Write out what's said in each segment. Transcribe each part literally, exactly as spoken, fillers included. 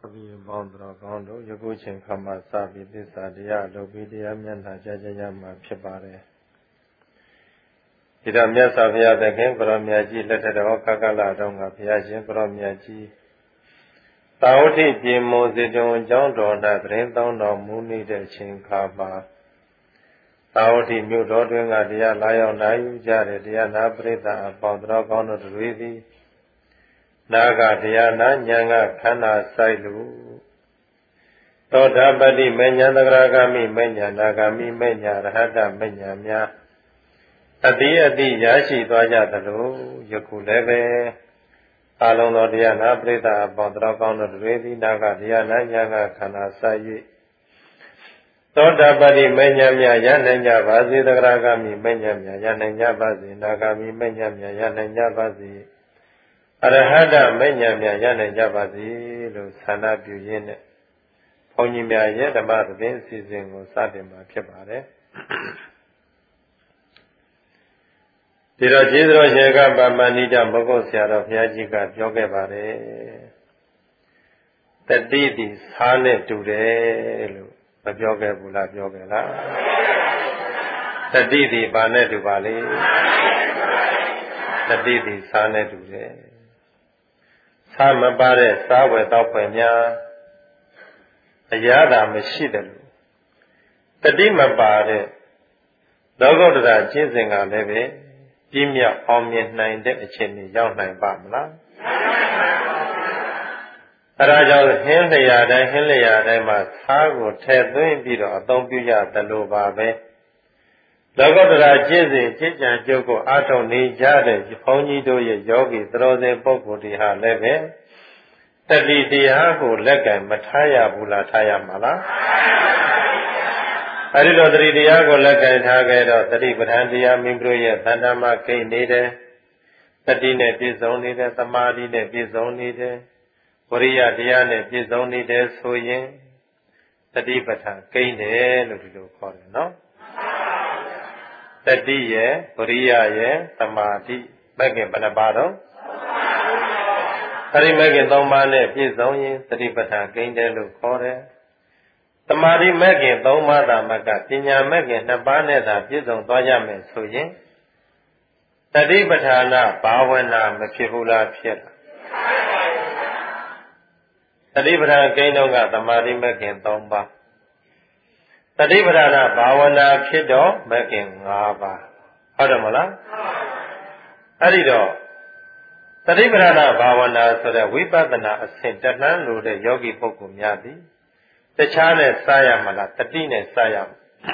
Sabi Bandra Gando, Yaguchin Kama Sabi, this Adia, Lobidia, Mena, Jajayama, Pibare. Idamia Savia, the game from Yaji, lettered Okakala, Donga, Piajin from Yaji. Taoti, Jimo, Zidon, John Dona, Brenton, or Muni, the Chinkaba. Taoti, New Dodwing, Adia, Lion, Nayu, Jare, Diana, Breda, Bandra Gando, Ridi. Naga Diana Nyanga Kana Sailu Toda Badi Menya Nagragami Menya Nagami Menya Rahada Menya Mya Adi Adi Yashi Dwaja Dalu Yakuleve Alon Diana Breda Bandra Gano Redi Naga Diana Nyanga Kana Sayi Toda Badi Menya Mya Yanenya Bazi Nagragami Menya Mya Yanenya Bazi Nagami Menya Mya Yanenya Bazi Arahada Menya Mya Yanenya Bazi Lu Sana Buyine Pony Mya Yedama Vin Season or Sadima Pibare Tira Jidro Jega Bamanida Mogosia of Yajika Jogabare The Didi Sane Tude the Joga Bula Jogela The Didi Bane Dubali The Didi Sane Tude Sama Bare Sawe Topenya Ayada Meshidal Tadima Bare Dogo da Jinsinga Leve Jimia Omni Nine De Chini Young Nine Bamla Raja Hinleyada Hinleyada Ma Sago Tedwin Bido Dombuya Dalubabe Dogo da Jinsi Chicha Joko Ato Ni Jade Pony Do Yogi Drose Bokudi Ha Leve Tadi Diago Lega Mataya Bula Taya Mala Arido Tri Diago Lega Tagado Tadi Batandia Mimbruya Tandama K Nide Tadine Bizonide Samadine Bizonide Korea Diane Bizonide Soyin Tadi Batan K Ne Ludo Kore no Tadi Ye Korea Ye Samadi Bagin Banabado Hari Megin Domane, Pizoni, Tripata, Gaindelu Kore. Tamari Megin, Domada Maga, Tinya Megin, Nabane, Pizon, Doyame, Suyin. Tadipatana, Bawena, Mekihula, Piera. Tadipata, Gainonga, Tamari Megin, Domba. Tadipatana, Bawena, Pido, Megin, Ava. Hadamala? Harido. Tadibrana Bhavana so that Vipadana Asintana Lude Yogi Pokumyadi, the Chane Sayamala, Tatine Sayam.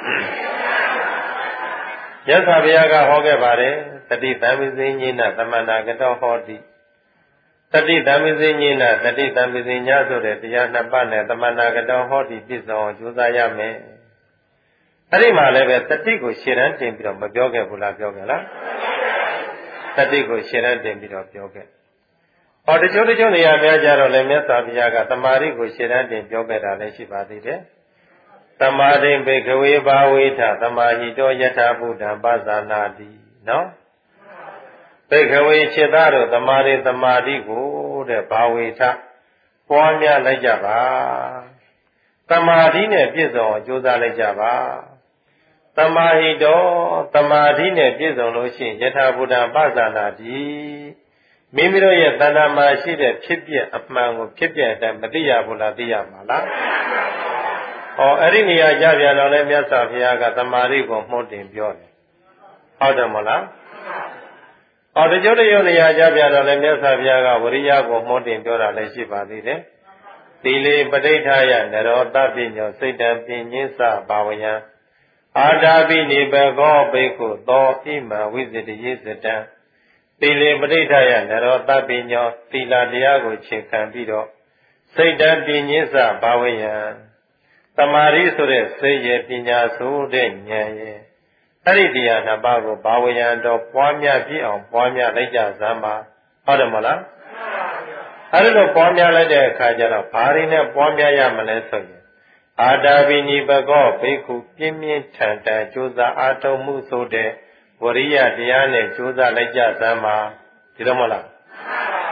Yes, Aviaga Hogabare, Tadi Damizinina, Tamanagata Hodi, Tadi Damizinina, Tadi Damizinia so that Diana Bane, Tamanagata Hodi, Piso, Juzayame. Arima Leve, Tatigo Shiran, Timbro, Majoga Bula Jogala. Tadigo Shiran Dembiro Yoga. Or the Jodijonia Majaro Lemeta Viaga, Tamari go Shiran Yoga Leshibadi. Tamari Begawe Bawita, Tamahido Yeta Buddha Bazanadi. No? Begawe Chedaro, Tamari Tamari go, the Bawita, Poamia Lejava. Tamarine Pizo, Joda Lejava. Tamahido, Tamadine, Pizoloshi, Yeta Buddha Bazanadi, Mimiro Yetana Mashide, Pipia, Apmango, Pipia, and Madia Buladia Mala. Or Arinia Javia Lolemia Saviaga, Tamarigo, Montin Bione. Odamola. Or the Jodionia Javia Lolemia Saviaga, Uriago, Montin Biora, Leshiba Dide. Dile Badetaya, Nero Dabino, Satan Pinisa, Bawaya. Adabi Nibago Beko, Do Ima, Visit Yisatan, Tile Baditaya, Nero Tabino, Tila Diago Chikambido, Satan Pinisa, Bawayan, Tamari Sure, Say Pina Sude, Yaye, Aridia Nabago, Bawayan, Do Pamia Pion, Pamia Leja Zama, Adamala. I don't know Pamia Leja Kajara, Parina, Pamia Yamanesoya. Adabini Bago, Beku, Pimi, Tanta, Josa Ato Musode, Waria Diane, Josa Leja Sama, Tiromola.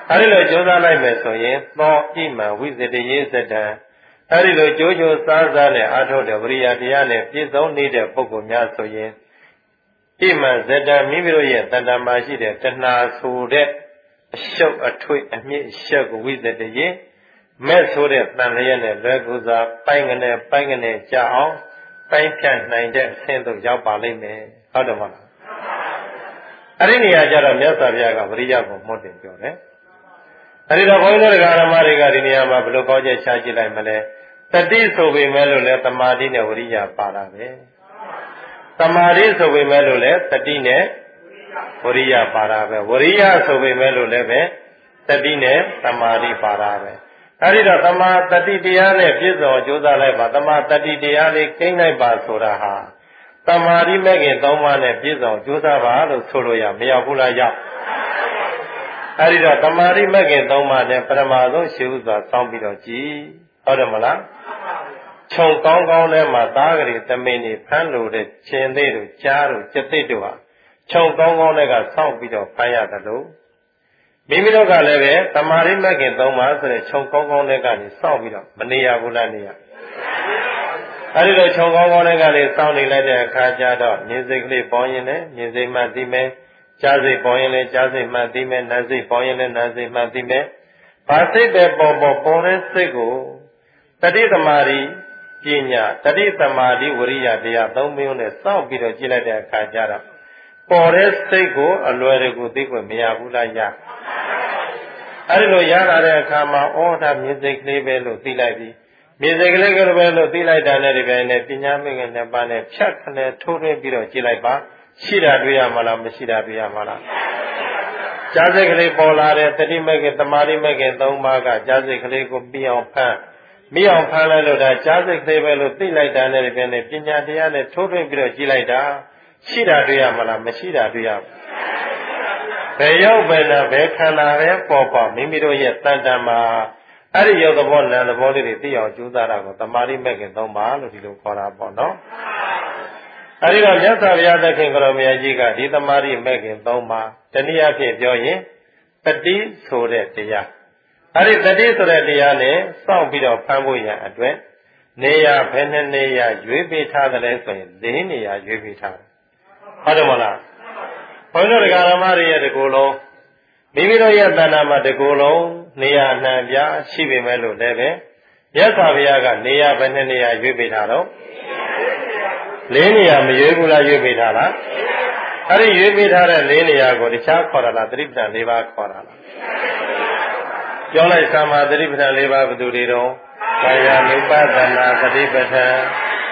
အဲဒီလိုကြိုးစားလိုက်မယ်ဆိုရင်သောဣမံဝိဇ္ဇတယေဇတံအဲဒီလိုကြိုးကြိုးစားစားနဲ့အားထုတ်တဲ့ဝိရိယတရားနဲ့ပြည့်စုံနေတဲ့ပုဂ္ဂိုလ်များဆိုရင်ဣမံဇတံမိမိတို့ရဲ့တဏ္ဍာမှာရှိတဲ့တဏှာဆိုတဲ့အရှုပ်အထွေအမြင့်ရှက်ကိုဝိဇ္ဇတယေမဲ့ဆိုတဲ့တန်လျက်နဲ့လွယ်ကူစွာပိုင်းကနေပိုင်းကနေကြအောင်ပိုင်းဖြတ်နိုင်တဲ့အဆင့်သို့ရောက်ပါလိမ့်မယ်ဟုတ်တယ်မဟုတ်လားအဲ့ဒီနေရာကျတော့မြတ်စွာဘုရားကဝိရိယကိုမှုတ်တင်ပြောတယ်အဲ့ဒီတော့ဘုန်းကြီးတို့ဓမ္မတွေကဒီနေရာမှာဘယ်လိုကောင်းချက်ရှားကြည့်လိုက်မလဲတတိဆိုပေမဲ့လို့လည်းတမာတိနဲ့ဝိရိယပါတာပဲတမာတိဆိုပေမဲ့လို့လည်းတတိနဲ့ဝိရိယပါတာပဲဝိရိယဆိုပေမဲ့လို့လည်းပဲတတိနဲ့တမာတိပါတာပဲအဲ့ဒီတော့တမာတတိတရားနဲ့ပြည့်စုံကြိုးစားလိုက်ပါတမာတတိတရားလေးကိန်းလိုက်ပါဆိုတာဟာတမာတိမဲ့ခင်သုံးပါးနဲ့ပြည့်စုံကြိုးစားပါလို့ဆိုလို့ရမရောက်ဘူးလားရောက်အဲ့ဒီတော့တမာတိမဲ့ခင်သုံးပါးနဲ့ပထမဆုံးရှေးဥစွာစောင့်ပြီးတော့ကြည်ဟုတ်တယ်မလားခြုံကောင်းကောင်းထဲမှာသားကလေးသမင်းနေဖမ်းလို့တဲ့ခြင်းသေးတို့ကြားတို့စက်သိတို့ဟာခြုံကောင်းကောင်းတွေကစောင့်ပြီးတော့ဖမ်းရတယ်လို့မိမိတို့ကလည်းပဲတမာရိမဂ်ခင်သုံးပါဆိုတဲ့ခြုံကောင်းကောင်းတွေကနေစောင့်ပြီးတော့မနေရဘူးလားနေရအဲဒီလိုခြုံကောင်းကောင်းတွေကနေစောင့်နေလိုက်တဲ့အခါကျတော့ဉာဏ်စိတ်ကလေးပေါ်ရင်လည်းဉာဏ်စိတ်မှသိမယ်ကြားစိတ်ပေါ်ရင်လည်းကြားစိတ်မှသိမယ်နားစိတ်ပေါ်ရင်လည်းနားစိတ်မှသိမယ်ဘာစိတ်ပဲပေါ်ပေါ်ပေါ်တဲ့စိတ်ကိုတတိသမารိပညာတတိသမารိဝရိယတရားသုံးမျိုးနဲ့စောင့်ပြီးတော့ကြည့်လိုက်တဲ့အခါကျတော့ပေါ်တဲ့စိတ်ကိုအလွယ်တကူသိခွင့်မရဘူးလားရအဲဒီလိုရလာတဲ့အခါမှာဩဒါမြင်စိတ်ကလေးပဲလို့သိလိုက်ပြီမြင်စိတ်ကလေးကလေးပဲလို့သိလိုက်တာနဲ့ဒီပဲနဲ့ပညာမဂ္ဂင်နှစ်ပါးနဲ့ဖြတ်ခနဲ့ထိုးထွင်းပြီးတော့ကြည့်လိုက်ပါရှိတာတွေ့ရမှာလားမရှိတာတွေ့ရမှာလားကြားစိတ်ကလေးပေါ်လာတဲ့တတိမဂ္ဂင်တမာတိမဂ္ဂင်သုံးပါးကကြားစိတ်ကလေးကိုပြီးအောင်ဖမ်းပြီးအောင်ဖမ်းလိုက်လို့ဒါကြားစိတ်ကလေးပဲလို့သိလိုက်တာနဲ့ဒီပဲနဲ့ပညာတရားနဲ့ထိုးထွင်းပြီးတော့ကြည့်လိုက်တာရှိတာတွေ့ရမှာလားမရှိတာတွေ့ရမှာဘယ်ရောက်ပဲလားဘယ်ခန္ဓာပဲပေါ်ပေါ်မိမိတို့ရဲ့တန်တန်မှာအဲ့ဒီယောသဘောနာသဘောလေးတွေသိအောင်ကြိုးစားတာကိုတမာရိမဲ့ခင်သုံးပါလို့ဒီလိုခေါ်တာပေါ့နော်အဲ့ဒီတော့မြတ်စွာဘုရားသခင်ကတော်မြတ်ကြီးကဒီတမာရိမဲ့ခင်သုံးပါတနည်းအားဖြင့်ပြောရင်တတိဆိုတဲ့တရားအဲ့ဒီတတိဆိုတဲ့တရားနဲ့စောင့်ပြီးတော့ဖမ်းဖို့ရန်အတွက်နေရဘယ်နှစ်နေရရွေးပေးထားတယ်ဆိုရင်၄နေရရွေးပေးထားတယ်ဟုတ်တယ်မလားဘုန်းတော်တရားဓမ္မတွေရဲ့တကူလုံးမိမိတို့ရဲ့တဏ္ဍာမှာတကူလုံးနေရာနှံပြရှိပေမဲ့လို့လည်းပဲမြတ်စွာဘုရားကနေရာဘယ်နှစ်နေရာရွေးပေးထားတော့လေးနေရာမရွေးဘူးလားရွေးပေးထားလားအဲ့ဒီရွေးပေးထားတဲ့လေးနေရာကိုတခြားခေါ်တာလားသတိပဋ္ဌာန်၄ပါးခေါ်တာလားပြောလိုက်သမာသတိပဋ္ဌာန်၄ပါးဘယ်သူတွေတော့ကာယ ानु ပဒနာသတိပဋ္ဌာန်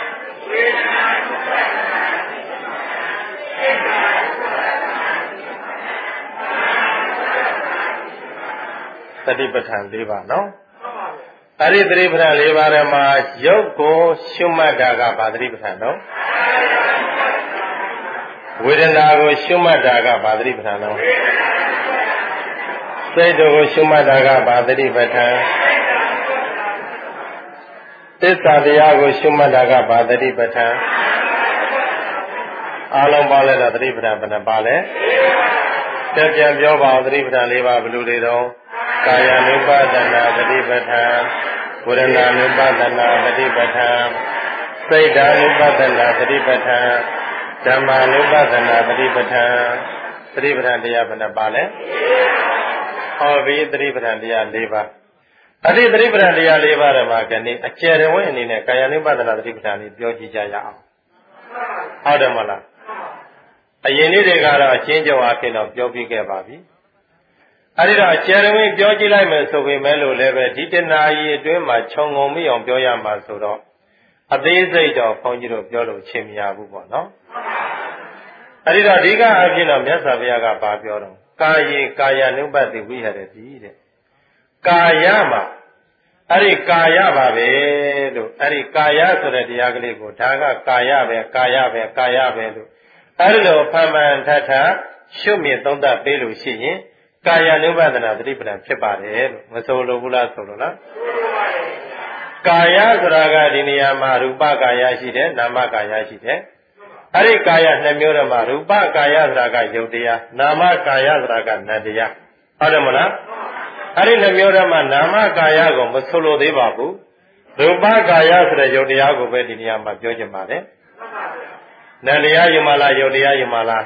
သတိပဋ္ဌာန်၄ပါးနော်အဲ့ဒီသတိပဋ္ဌာန်၄ပါးထဲမှာရုပ်ကိုရှုမှတ်တာကဗာသတိပဋ္ဌာန်နော်ဝေဒနာကိုရှုမှတ်တာကဗာသတိပဋ္ဌာန်နော်စိတ်တို့ကိုရှုမှတ်တာကဗာသတိပဋ္ဌာန်သစ္စာတရားကိုရှုမှတ်တာကဗာသတိပဋ္ဌာန်အလုံးပေါင်းလိုက်တာသတိပဋ္ဌာန်ဘယ်နှပါလဲပြန်ပြန်ပြောပါဦးသတိပဋ္ဌာန်၄ပါးဘယ်လိုတွေတော့ကာယ ानु ပဒနာသတိပဋ္ဌာန်ဝေဒနာ ानु ပဒနာသတိပဋ္ဌာန်စိတ်ဓာ ानु ပဒနာသတိပဋ္ဌာန်ဓမ္မ ानु ပဒနာသတိပဋ္ဌာန်သတိပဋ္ဌာန်တရားဘယ်နှပါလဲဟောပြီးသတိပဋ္ဌာန်တရား၄ပါးအဲ့ဒီသတိပဋ္ဌာန်တရား၄ပါးထဲမှာကနေအကျယ်တော်ဝင်အနေနဲ့ကာယ ानु ပဒနာသတိပဋ္ဌာန်လေးပြောကြည့်ကြရအောင်ဟုတ်တယ်မလားအရင်နေ့တွေကတော့အချင်းချုပ်အဖြစ်တော့ပြောပြခဲ့ပါပြီအဲဒီတော့အကျယ်တော်ပြောကြည့်လိုက်မယ်ဆိုပေမဲ့လို့လည်းပဲဒီတဏှာကြီးအတွင်းမှာခြုံငုံမိအောင်ပြောရမှာဆိုတော့အသေးစိတ်တော့ဘုန်းကြီးတို့ပြောလို့ချင်းမရဘူးပေါ့နော်အဲဒီတော့အဓိကအဖြစ်တော့မြတ်စွာဘုရားကဘာပြောတော့ကာယေကာယ ानु ပတိဝိဟရတိတဲ့ကာယမှာအဲ့ဒီကာယပါပဲလို့အဲ့ဒီကာယဆိုတဲ့တရားကလေးကိုဒါကကာယပဲကာယပဲကာယပဲလို့အဲ့ဒီလိုဖန်ဖန်ထထရှုမြင်သုံးသပ်ပေးလို့ရှိရင်ကာယ ानु ပဒနာသတိပဋ္ဌာန်ဖြစ်ပါတယ်လို့မဆိုလို့ဘူးလားဆိုလို့လားကာယဆိုတာကဒီနေရာမှာရူပကာယရှိတယ်နာမကာယရှိတယ်အဲ့ဒီကာယနှစ်မျိုးတည်းမှာရူပကာယဆိုတာကယုတ်တရားနာမကာယဆိုတာကနတ်တရားဟုတ်တယ်မလားအဲ့ဒီနှမျိုးဓမ္မနာမကာယကိုမဆိုလိုသေးပါဘူးရူပကာယဆိုတဲ့ယုတ်တရားကိုပဲဒီနေရာမှာပြောချင်ပါတယ်နန္တရားယူမလားယုတ်တရားယူမလား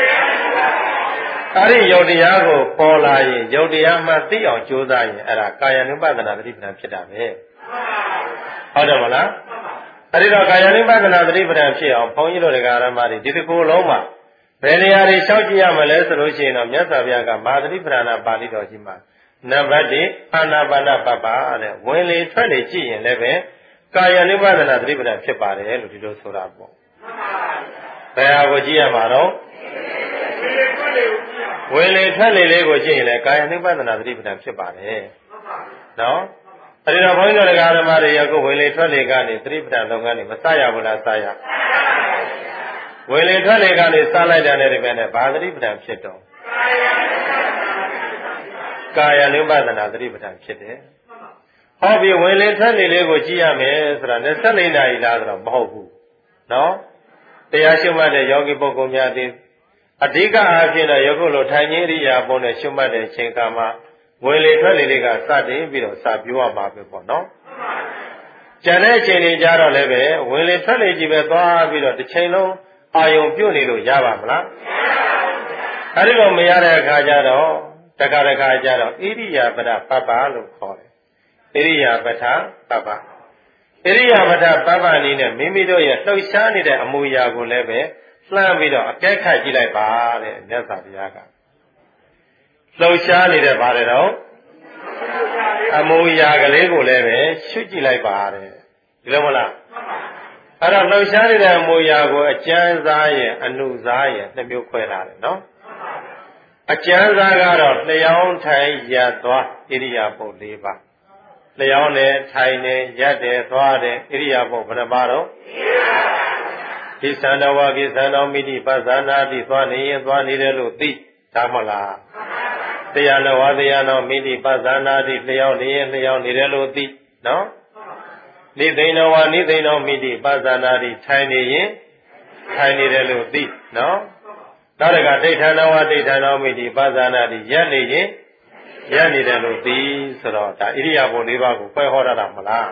အဲ့ဒီယုတ်တရားကိုပေါ်လာရင်ယုတ်တရားမှသိအောင်ကြိုးစားရင်အဲ့ဒါကာယ ानु ပဒနာသတိပဋ္ဌာန်ဖြစ်တာပဲဟုတ်တယ်မလားအဲ့ဒီတော့ကာယ ानु ပဒနာသတိပဋ္ဌာန်ဖြစ်အောင်ဘုန်းကြီးတို့တရားဓမ္မတွေဒီတစ်ခုလုံးမှာဘယ်နေရာတွေလျှောက်ကြည့်ရမလဲဆိုလို့ရှိရင်တော့မြတ်စွာဘုရားကမဟာသတိပဋ္ဌာန်ပါဠိတော်ကြီးမှာနံပါတ်တစ်အာနာပါနပပ္ပတဲ့ဝင်လေထွက်လေကြည့်ရင်လည်းပဲကာယ ानु ပဒနာသတိပဋ္ဌာန်ဖြစ်ပါတယ်လို့ဒီလိုဆိုတာပေါ့ဘယ်ဟာကိုကြည့်ရမှာတော့ဝင်လေထွက်လေလေးကိုကြည့်ရင်လည်းကာယ ानु ပဒနာသတိပဋ္ဌာန်ဖြစ်ပါတယ်နော်အဲဒီတော့ဘုန်းကြီးတို့တရားဓမ္မတွေအခုဝင်လေထွက်လေကနေသတိပဋ္ဌာန်လုပ်ငန်းတွေမစရဘူးလားစရဝင်လေထွက်လေကနေစလိုက်တဲ့နဲ့ဒီပဲနဲ့ဘာသတိပဋ္ဌာန်ဖြစ်တော့ကာယ ानु ပဒနာသတိပဋ္ဌာန်ဖြစ်တယ်ဟောပြီးဝင်လေထွက်လေလေးကိုကြည့်ရမယ်ဆိုတာနဲ့ဆက်နေနိုင်လားဆိုတော့မဟုတ်ဘူးနော်တရားရှုမှတ်တဲ့ယောဂီပုဂ္ဂိုလ်များသည်အဓိကအားဖြင့်တော့ယခုလိုထိုင်ခြင်းဣရိယာပုနဲ့ရှုမှတ်တဲ့အချိန်ခါမှာဝင်လေထွက်လေလေးကစတင်ပြီးတော့စပြောရမှာပဲပေါ့နော်ကျန်တဲ့အချိန်တွေကြတော့လည်းပဲဝင်လေထွက်လေကြီးပဲသွားပြီးတော့တစ်ချိန်လုံးအာယုံပြုတ်နေလို့ရပါမလားအဲဒီလိုမရတဲ့အခါကျတော့တခါတခါကျတော့ဣရိယာပဒပပ္ပလို့ခေါ်တယ်ဣရိယာပဒပပ္ပဣရိယာပဒပပ္ပနည်းနဲ့မိမိတို့ရဲ့လှုပ်ရှားနေတဲ့အမူအရာကိုလည်းပဲလှမ်းပြီးတော့အကဲခတ်ကြည့်လိုက်ပါတဲ့မြတ်စွာဘုရားကလှုပ်ရှားနေတဲ့ပါတယ်တော့အမူအရာကလေးကိုလည်းပဲရှုကြည့်လိုက်ပါတဲ့ဒီလိုမလားအဲ့တော့လှုပ်ရှားနေတဲ့အမူအရာကိုအကျဉ်းစားရဲ့အနုစားရဲ့နှစ်မျိုးခွဲထားတယ်နော်အကျဉ်းစားကတော့လျှောင်းထိုင်ရပ်သွားဣရိယာပုတ်၄ပါးလျှောင်းတယ်ထိုင်တယ်ရပ်တယ်သွားတယ်ဣရိယာပုတ်ဘယ်နှပါတော့ကိသန္တဝါကိသန္တောမိတိပသနာတိသွားနေရင်သွားနေတယ်လို့သိဒါမလားတရားနဝါတရားနောမိတိပသနာတိလျှောင်းနေရင်လျှောင်းနေတယ်လို့သိနော်နိသိဏဝါနိသိဏောမိတိပသနာတိထိုင်နေရင်ထိုင်နေတယ်လို့သိနော်နောက်တကဒိဋ္ဌာနဝါဒိဋ္ဌာနောမိတိပသနာတိရပ်နေရင်ရပ်နေတယ်လို့သိဆိုတော့ဒါဣရိယာပု၄ပါးကိုဖွဲ့ဟောတာမလား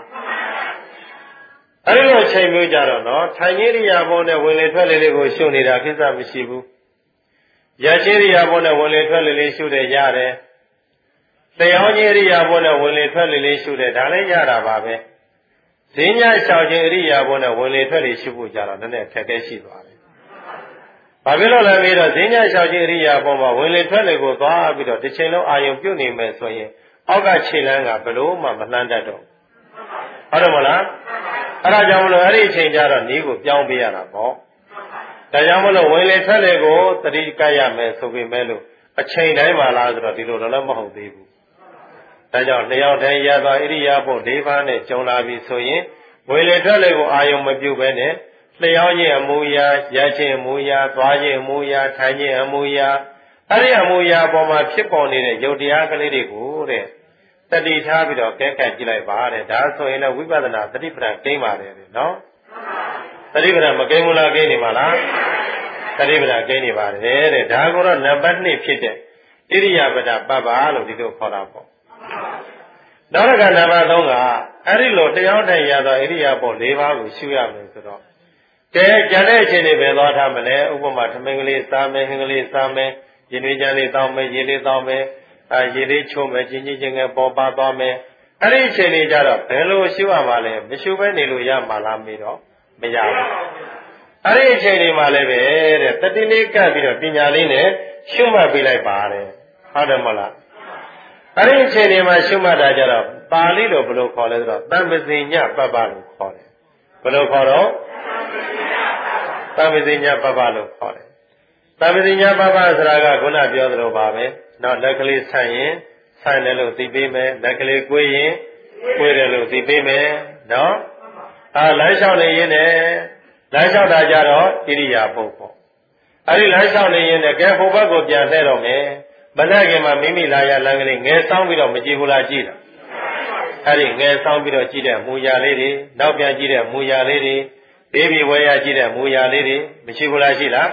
အဲဒီလိုချိန်မျိုးကြတော့နော်ထိုင်ခြင်းဣရိယာပုနဲ့ဝင်လေထွက်လေလေးကိုရှုနေတာကိစ္စမရှိဘူးရပ်ခြင်းဣရိယာပုနဲ့ဝင်လေထွက်လေလေးရှုတယ်ရတယ်တရားခြင်းဣရိယာပုနဲ့ဝင်လေထွက်လေလေးရှုတယ်ဒါလည်းရတာပါပဲဈဉ္ညာလျှောက်ခြင်းဣရိယာပုနဲ့ဝင်လေထွက်လေရှုဖို့ကြတော့နည်းနည်းအခက်အခဲရှိသွားတယ်ဘာဖြစ်လို့လဲပြီးတော့ဈဉ္ညာလျှောက်ခြင်းဣရိယာပုမှာဝင်လေထွက်လေကိုသွားပြီးတော့တစ်ချိန်လုံးအာယုံပြုတ်နေမယ်ဆိုရင်အောက်ကခြေလမ်းကဘလို့မှမလှမ်းတတ်တော့ဟုတ်တယ်မလားအဲ့ဒါကြောင့်မလို့အဲ့ဒီအချိန်ကျတော့ဤကိုပြောင်းပေးရတာပေါ့ဒါကြောင့်မလို့ဝင်လေထွက်လေကိုသတိကပ်ရမယ်ဆိုပေမဲ့လို့အချိန်တိုင်းမှာလားဆိုတော့ဒီလိုတော့လည်းမဟုတ်သေးဘူးဒါကြောင့်လျှောက်တိုင်းရသွားဣရိယာပု၄ပါးနဲ့ကြုံလာပြီဆိုရင်ဝင်လေထွက်လေကိုအာယုံမပြုတ်ပဲနဲ့လျှောက်ခြင်းအမူအရာရခြင်းအမူအရာသွားခြင်းအမူအရာထိုင်ခြင်းအမူအရာအဲ့ဒီအမူအရာပေါ်မှာဖြစ်ပေါ်နေတဲ့ယုတ်တရားကလေးတွေကိုတဲ့တတိထားပြီးတော့ကဲကဲကြည့်လိုက်ပါတဲ့ဒါဆိုရင်လည်းဝိပဿနာသတိပဋ္ဌာန်ကိန်းပါတယ်နော်သတိပဋ္ဌာန်မကိန်းဘူးလားကိန်းနေမှာလားသတိပဋ္ဌာန်ကိန်းနေပါတယ်တဲ့ဒါကိုတော့နံပါတ်၂ဖြစ်တဲ့ဣရိယာပဒပပ္ပလို့ဒီလိုခေါ်တာပေါ့နောက်တစ်ခါနံပါတ်၃ကအဲ့ဒီလိုတရားထိုင်ရသောဣရိယာပု၄ပါးကိုရှုရမယ်ဆိုတော့ကဲကြံတဲ့အချိန်တွေပဲသွားထားမလဲဥပမာထမင်းကလေးစားမယ်ဟင်းကလေးစားမယ်ရေနွေးကြလေးတောင်းမယ်ရေလေးတောင်းမယ်အဲရေလေးချိုးမယ်ချင်းချင်းချင်းငယ်ပေါ်ပါသွားမယ်အဲ့ဒီအချိန်တွေကြတော့ဘယ်လိုရှုရမှာလဲမရှုဘဲနေလို့ရမှာလားမေးတော့မရဘူးအဲ့ဒီအချိန်တွေမှာလည်းပဲတဲ့တတိလေးကပ်ပြီးတော့ပညာလေးနဲ့ရှုမှတ်ပေးလိုက်ပါတဲ့ဟုတ်တယ်မလားအဲ့ဒီအချိန်တွေမှာရှုမှတ်တာကြတော့ပါဠိလိုဘယ်လိုခေါ်လဲဆိုတော့တမ္ပဇိညပပ္ပလို့ခေါ်တယ်ဘယ်လိုခေါ်တော့တမ္ပဇိညပပ္ပလို့ခေါ်တယ်တမ္ပဇိညပပ္ပဆိုတာကခုနပြောသလိုပါပဲနောက်လက်ကလေးဆန့်ရင်ဆန့်တယ်လို့သိပေးမယ်လက်ကလေးကွေးရင်ကွေးတယ်လို့သိပေးမယ်နော်အာလမ်းလျှောက်နေရင်လည်းလမ်းလျှောက်တာကြတော့ဣရိယာပုတ်ပေါ့အဲ့ဒီလမ်းလျှောက်နေရင်လည်းကဲဟိုဘက်ကိုပြန်လှည့်တော့မယ်မနဲ့ခင်မှာမိမိလာရလမ်းကလေးငယ်ဆောင်ပြီးတော့မကြည့်ဘူးလားကြည့်တာအဲ့ဒီငယ်ဆောင်ပြီးတော့ကြည့်တဲ့မူရာလေးတွေနောက်ပြန်ကြည့်တဲ့မူရာလေးတွေဘေးဘီဝဲရကြည့်တဲ့မူရာလေးတွေမရှိဘူးလားရှိလား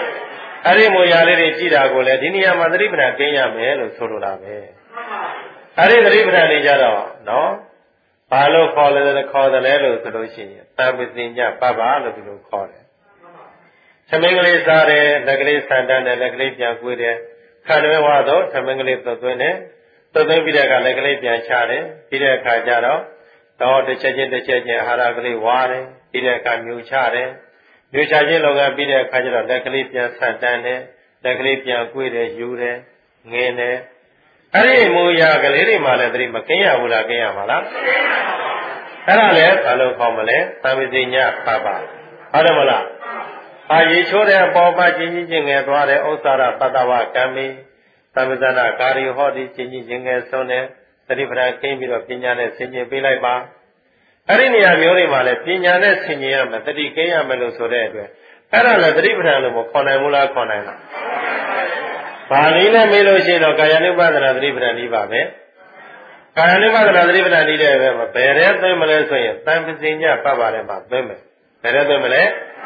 အဲ့ဒီမူရာလေးတွေကြည့်တာကိုလည်းဒီနေရာမှာသတိပဋ္ဌာန်ကျင်းရမယ်လို့ဆိုလိုတာပဲအဲ့ဒီသတိပဋ္ဌာန်နေကြတော့နော်ဘာလို့ခေါ်လဲခေါ်တယ်လဲလို့ဆိုလို့ရှိရင်သံပစင်ညပပလို့ဒီလိုခေါ်တယ်သမင်္ဂလေးစားတယ်လက်ကလေးဆန်တန်းတယ်လက်ကလေးပြန်ကွေးတယ်ခန္ဓာဝါတော့သမင်္ဂလေးသွတ်သွင်းတယ်သွတ်သွင်းပြီးတဲ့အခါလက်ကလေးပြန်ချတယ်ပြီးတဲ့အခါကျတော့တော့တစ်ချက်ချင်းတစ်ချက်ချင်းအာဟာရကလေးဝါတယ်ပြီးတဲ့အခါမြူချတယ်မြူချခြင်းလောကပြီးတဲ့အခါကျတော့လက်ကလေးပြန်ဆန်တန်းတယ်လက်ကလေးပြန်ကွေးတယ်ယူတယ်ငင်းတယ်အဲ့ဒီမူရာကလေးတွေမှလည်းသတိမကင်းရဘူးလားကင်းရမှာလားအဲ့ဒါလည်းဘာလို့ခေါ်မလဲသံပစညပပဟုတ်တယ်မလားအာရေချိုးတဲ့အပေါ်မှာချင်းချင်းချင်းငယ်သွားတဲ့ဥစ္စာရပတ္တဝကံမီသံပဇနာကာရီဟောဒီချင်းချင်းချင်းငယ်ဆုံးတဲ့သတိပဋ္ဌာန်ကင်းပြီးတော့ပညာနဲ့ဆင်ခြင်ပေးလိုက်ပါအဲ့ဒီနေရာမျိုးတွေမှာလည်းပညာနဲ့ဆင်ခြင်ရမယ်သတိကင်းရမယ်လို့ဆိုတဲ့အတွက်အဲ့ဒါလည်းသတိပဋ္ဌာန်လို့မခေါ်နိုင်ဘူးလားခေါ်နိုင်လားဘာနည်းနဲ့မေးလို့ရှိရင်တော့ကာယ ानु ပါဒနာသတိပဋ္ဌာန်ဤပါပဲကာယ ानु ပါဒနာသတိပဋ္ဌာန်ဤတဲ့ပဲဘယ်ရဲသွင်းမလဲဆိုရင်သံပစညပပတယ်မှာသွင်းမယ်ဘယ်ရဲသွင်းမလဲ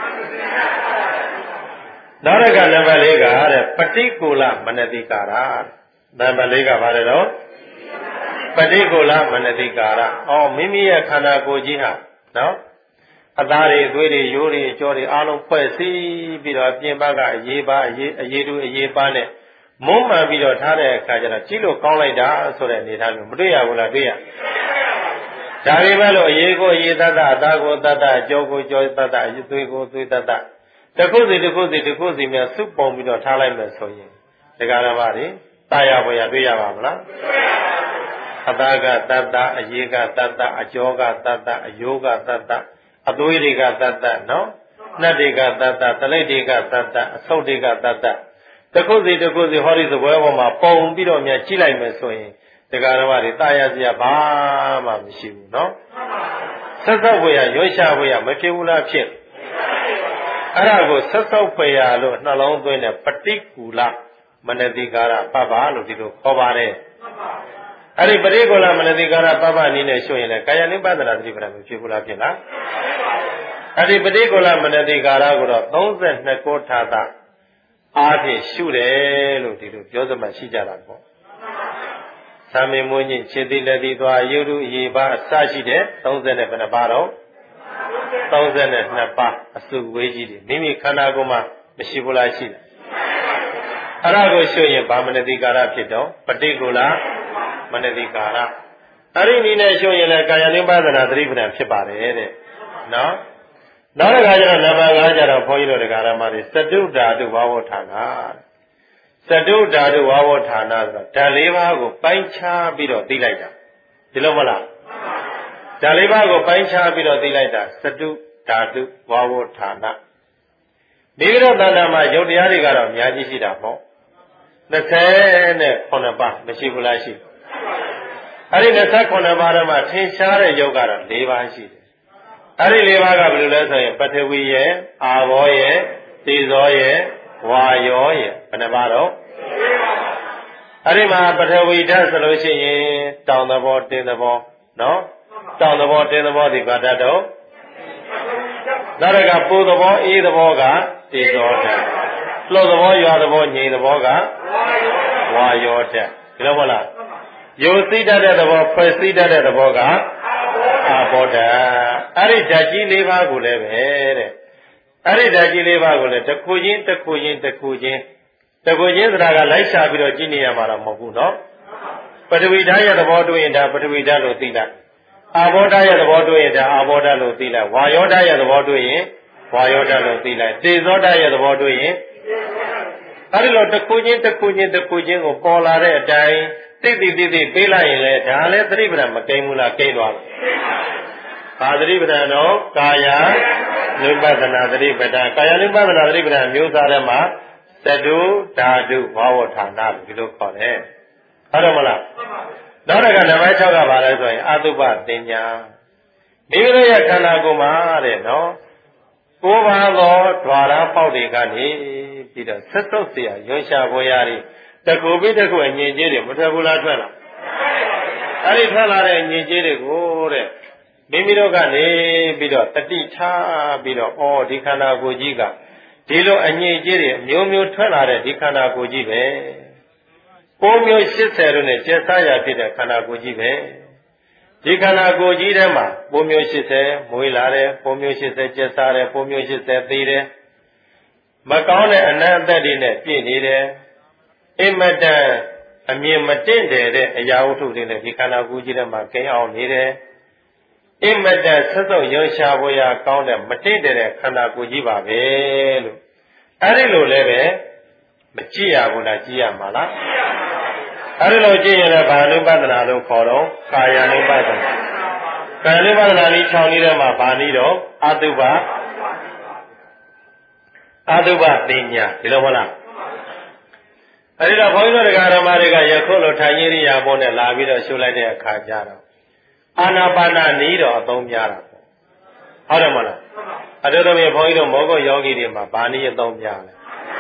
နောက်တစ်ခါနံပါတ်၄ကတဲ့ပฏิကူလမနတိကာရနံပါတ်၄ကဘာလဲတော့ပฏิကူလမနတိကာရအော်မိမိရဲ့ခန္ဓာကိုယ်ကြီးဟာနော်အသားတွေသွေးတွေရိုးတွေကြောတွေအားလုံးဖွဲ့စည်းပြီးတော့ပြင်ပကအရေးပါအရေးအရေးတူအရေးပါနဲ့မုံမှန်ပြီးတော့ထားတဲ့အခါကျတော့ကြည့်လို့ကောင်းလိုက်တာဆိုတဲ့အနေထားမျိုးမတွေ့ရဘူးလားတွေ့ရဒါပေမဲ့လို့အရေးကိုအရေးတတ်တာအသားကိုတတ်တာအကြောကိုကြောတတ်တာအရေးသွေးကိုသွေးတတ်တာတခုစီတခုစီတခုစီများစုပုံပြီးတော့ထားလိုက်မယ်ဆိုရင်ဒကာရမတွေတာယာပေါ်ရတွေ့ရပါမလားအသားကတတ်တာအရေးကတတ်တာအကြောကတတ်တာအယိုးကတတ်တာအသွေးတွေကတတ်တာနော်နှက်တွေကတတ်တာတလိပ်တွေကတတ်တာအဆုပ်တွေကတတ်တာတခုစီတခုစီဟောဒီသပွဲပေါ်မှာပုံပြီးတော့များကြည့်လိုက်မယ်ဆိုရင်ဒကာရမတွေတာယာစရာဘာမှမရှိဘူးနော်ဆက်စောက်ဖွယ်ရရွှေ့ရှားဖွယ်ရမဖြစ်ဘူးလားဖြစ်အဲ့ဒါကိုဆက်စောက်ဖွယ်ရလို့နှလုံးသွင်းတဲ့ပฏิကူလမနတိကာရပပလို့ဒီလိုခေါ်ပါတယ်အဲ့ဒီပฏิကူလမနတိကာရပပနည်းနဲ့ရှုရင်လည်းကာယ ानु ပါဒနာသတိပဋ္ဌာန်မဖြစ်ဘူးလားဖြစ်လားအဲ့ဒီပฏิကူလမနတိကာရကိုတော့သုံးဆယ်နှစ်ကိုထာတာအားဖြင့်ရှုတယ်လို့ဒီလိုပြောစမှရှိကြတာပေါ့သံမေမွေးညင်ခြေတိလက်တိသွားရုပ်ရုအရေးပါအစရှိတဲ့သုံးဆယ်နဲ့ဘယ်နှပါတော့သုံးဆယ်နဲ့နှစ်ပါအစုဝေးကြီးတွေမိမိခန္ဓာကိုယ်မှာမရှိဘူးလားရှိတယ်အဲ့ဒါကိုရှုရင်ဗာမနတိကာရဖြစ်တော့ပฏิကူလမနတိကာရအဲ့ဒီနည်းနဲ့ရှုရင်လည်းကာယ ानु ပါဒနာသတိပဋ္ဌာန်ဖြစ်ပါတယ်တဲ့နော်နောက်တစ်ခါကျတော့နံပါတ်၅ကျတော့ဘုန်းကြီးတို့တရားဓမ္မတွေစတုဓာတုဝါဝဌာနစတုဓာတုဝါဝဌာနဆိုတာဓာတ်လေးပါးကိုပိုင်းခြားပြီးတော့သိလိုက်တာဒီလိုမလားဓာတ်လေးပါးကိုပိုင်းခြားပြီးတော့သိလိုက်တာစတုဓာတုဝါဝဌာနဒီလိုတဏ္ဍာမှာယုတ်တရားတွေကတော့အများကြီးရှိတာပေါ့၂၇ပါးမရှိဘူးလားရှိအဲ့ဒီ၂၇ပါးထဲမှာထင်ရှားတဲ့ယုတ်ကတော့၄ပါးရှိတယ်အဲ့ဒီ၄ပါးကဘယ်လိုလဲဆိုရင်ပထဝီရဲ့အာဘောရဲ့သေဇောရဲ့ဝါယောရဲ့ဘယ်နှပါတော့အဲ့ဒီမှာပထဝီဓာတ်ဆိုလို့ရှိရင်တောင်သဘောတင်းသဘောနော်တောင်သဘောတင်းသဘောဒီဘာဓာတ်တော့နောက်တစ်ခါပူသဘောအေးသဘောကသေဇောဓာတ်လှုပ်သဘောရွာသဘောငြိမ်သဘောကဝါယောဓာတ်ဒီလိုမဟုတ်လားယုတ်သိတတ်တဲ့သဘောဖွဲ့စည်းတတ်တဲ့သဘောကအာဘောဓာတ်အဲ့ဒီဓာတ်ကြီး၄ပါးကိုလည်းပဲတဲ့အဲ့ဒီဓာတ်ကြီး၄ပါးကိုလည်းတစ်ခုချင်းတစ်ခုချင်းတစ်ခုချင်းတစ်ခုချင်းဆိုတာကလိုက်ရှာပြီးတော့ကြည့်နေရမှာတော့မဟုတ်ဘူးနော်ပထဝီဓာတ်ရဲ့သဘောတွေ့ရင်ဒါပထဝီဓာတ်လို့သိလိုက်အာဘောဓာတ်ရဲ့သဘောတွေ့ရင်ဒါအာဘောဓာတ်လို့သိလိုက်ဝါယောဓာတ်ရဲ့သဘောတွေ့ရင်ဝါယောဓာတ်လို့သိလိုက်သေဇောဓာတ်ရဲ့သဘောတွေ့ရင်အဲ့ဒီလိုတစ်ခုချင်းတစ်ခုချင်းတစ်ခုချင်းကိုပေါ်လာတဲ့အတိုင်းသိသိသိသိပေးလိုက်ရင်လည်းဒါလည်းသတိပဋ္ဌာန်မကိန်းဘူးလားကိန်းသွားတယ်ဘာသတိပဋ္ဌာန်တော့ကာယ ानु ပါဒနာသတိပဋ္ဌာန်ကာယ ानु ပါဒနာသတိပဋ္ဌာန်မျိုးစားထဲမှာသတုဓာတုဝါဝဌာနလို့ဒီလိုခေါ်တယ်ဟုတ်တယ်မလားနောက်တစ်ခါနံပါတ်၆ကဘာလဲဆိုရင်အတုပတင်ညာမိမိတို့ရဲ့ခန္ဓာကိုယ်မှာတဲ့နော်ကိုယ်ပါသောဓွာရပေါက်တွေကနေပြီးတော့ဆက်စုပ်เสียရွှေရှာဖွေရည်တကူပြီးတကူအငြင်းကြီးတွေမထွက်ဘူးလားထွက်လာအဲ့ဒီထွက်လာတဲ့အငြင်းကြီးတွေကိုတဲ့မိမိတို့ကနေပြီးတော့တတိထားပြီးတော့အော်ဒီခန္ဓာကိုယ်ကြီးကဒီလိုအငြိအကျေးတွေအမျိုးမျိုးထွက်လာတဲ့ဒီခန္ဓာကိုယ်ကြီးပဲပိုးမျိုးရှစ်ဆယ်တို့နဲ့ကျက်စားရဖြစ်တဲ့ခန္ဓာကိုယ်ကြီးပဲဒီခန္ဓာကိုယ်ကြီးထဲမှာပိုးမျိုးရှစ်ဆယ်မွေးလာတယ်ပိုးမျိုးရှစ်ဆယ်ကျက်စားတယ်ပိုးမျိုးရှစ်ဆယ်သေးတယ်မကောင်းတဲ့အနတ်အသက်တွေနဲ့ပြည့်နေတယ်အိမ်မတန်အမြင်မတင့်တယ်တဲ့အရာဝတ္ထုတွေနဲ့ဒီခန္ဓာကိုယ်ကြီးထဲမှာကိန်းအောင်နေတယ်အိမ်မတန်ဆက်စုပ်ရုံရှားဖို့ရကောင်းတဲ့မတင့်တယ်တဲ့ခန္ဓာကိုယ်ကြီးပါပဲလို့အဲ့ဒီလိုလည်းပဲမကြည့်ရဘူးလားကြည့်ရမှာလားအဲ့ဒီလိုကြည့်ရင်လည်းဘာနုပဒနာလို့ခေါ်တော့ကာယ ानु ပဒနာကာယ ानु ပဒနာဤ၆နည်းထဲမှာဘာနည်းတော့အတုပအတုပသိညာဒီလိုမဟုတ်လားအဲ့ဒီတော့ဘုန်းကြီးတို့တရားဓမ္မတွေကယခုလိုထိုင်ရည်ရဖို့နဲ့လာပြီးတော့ရှုလိုက်တဲ့အခါကျတော့အာနာပါနနည်းတော့အသုံးများတာပေါ့ဟုတ်တယ်မဟုတ်လားအတူတူပဲဘုန်းကြီးတို့မောဂုတ်ယောဂီတွေမှာဘာနည်းအသုံးများလဲ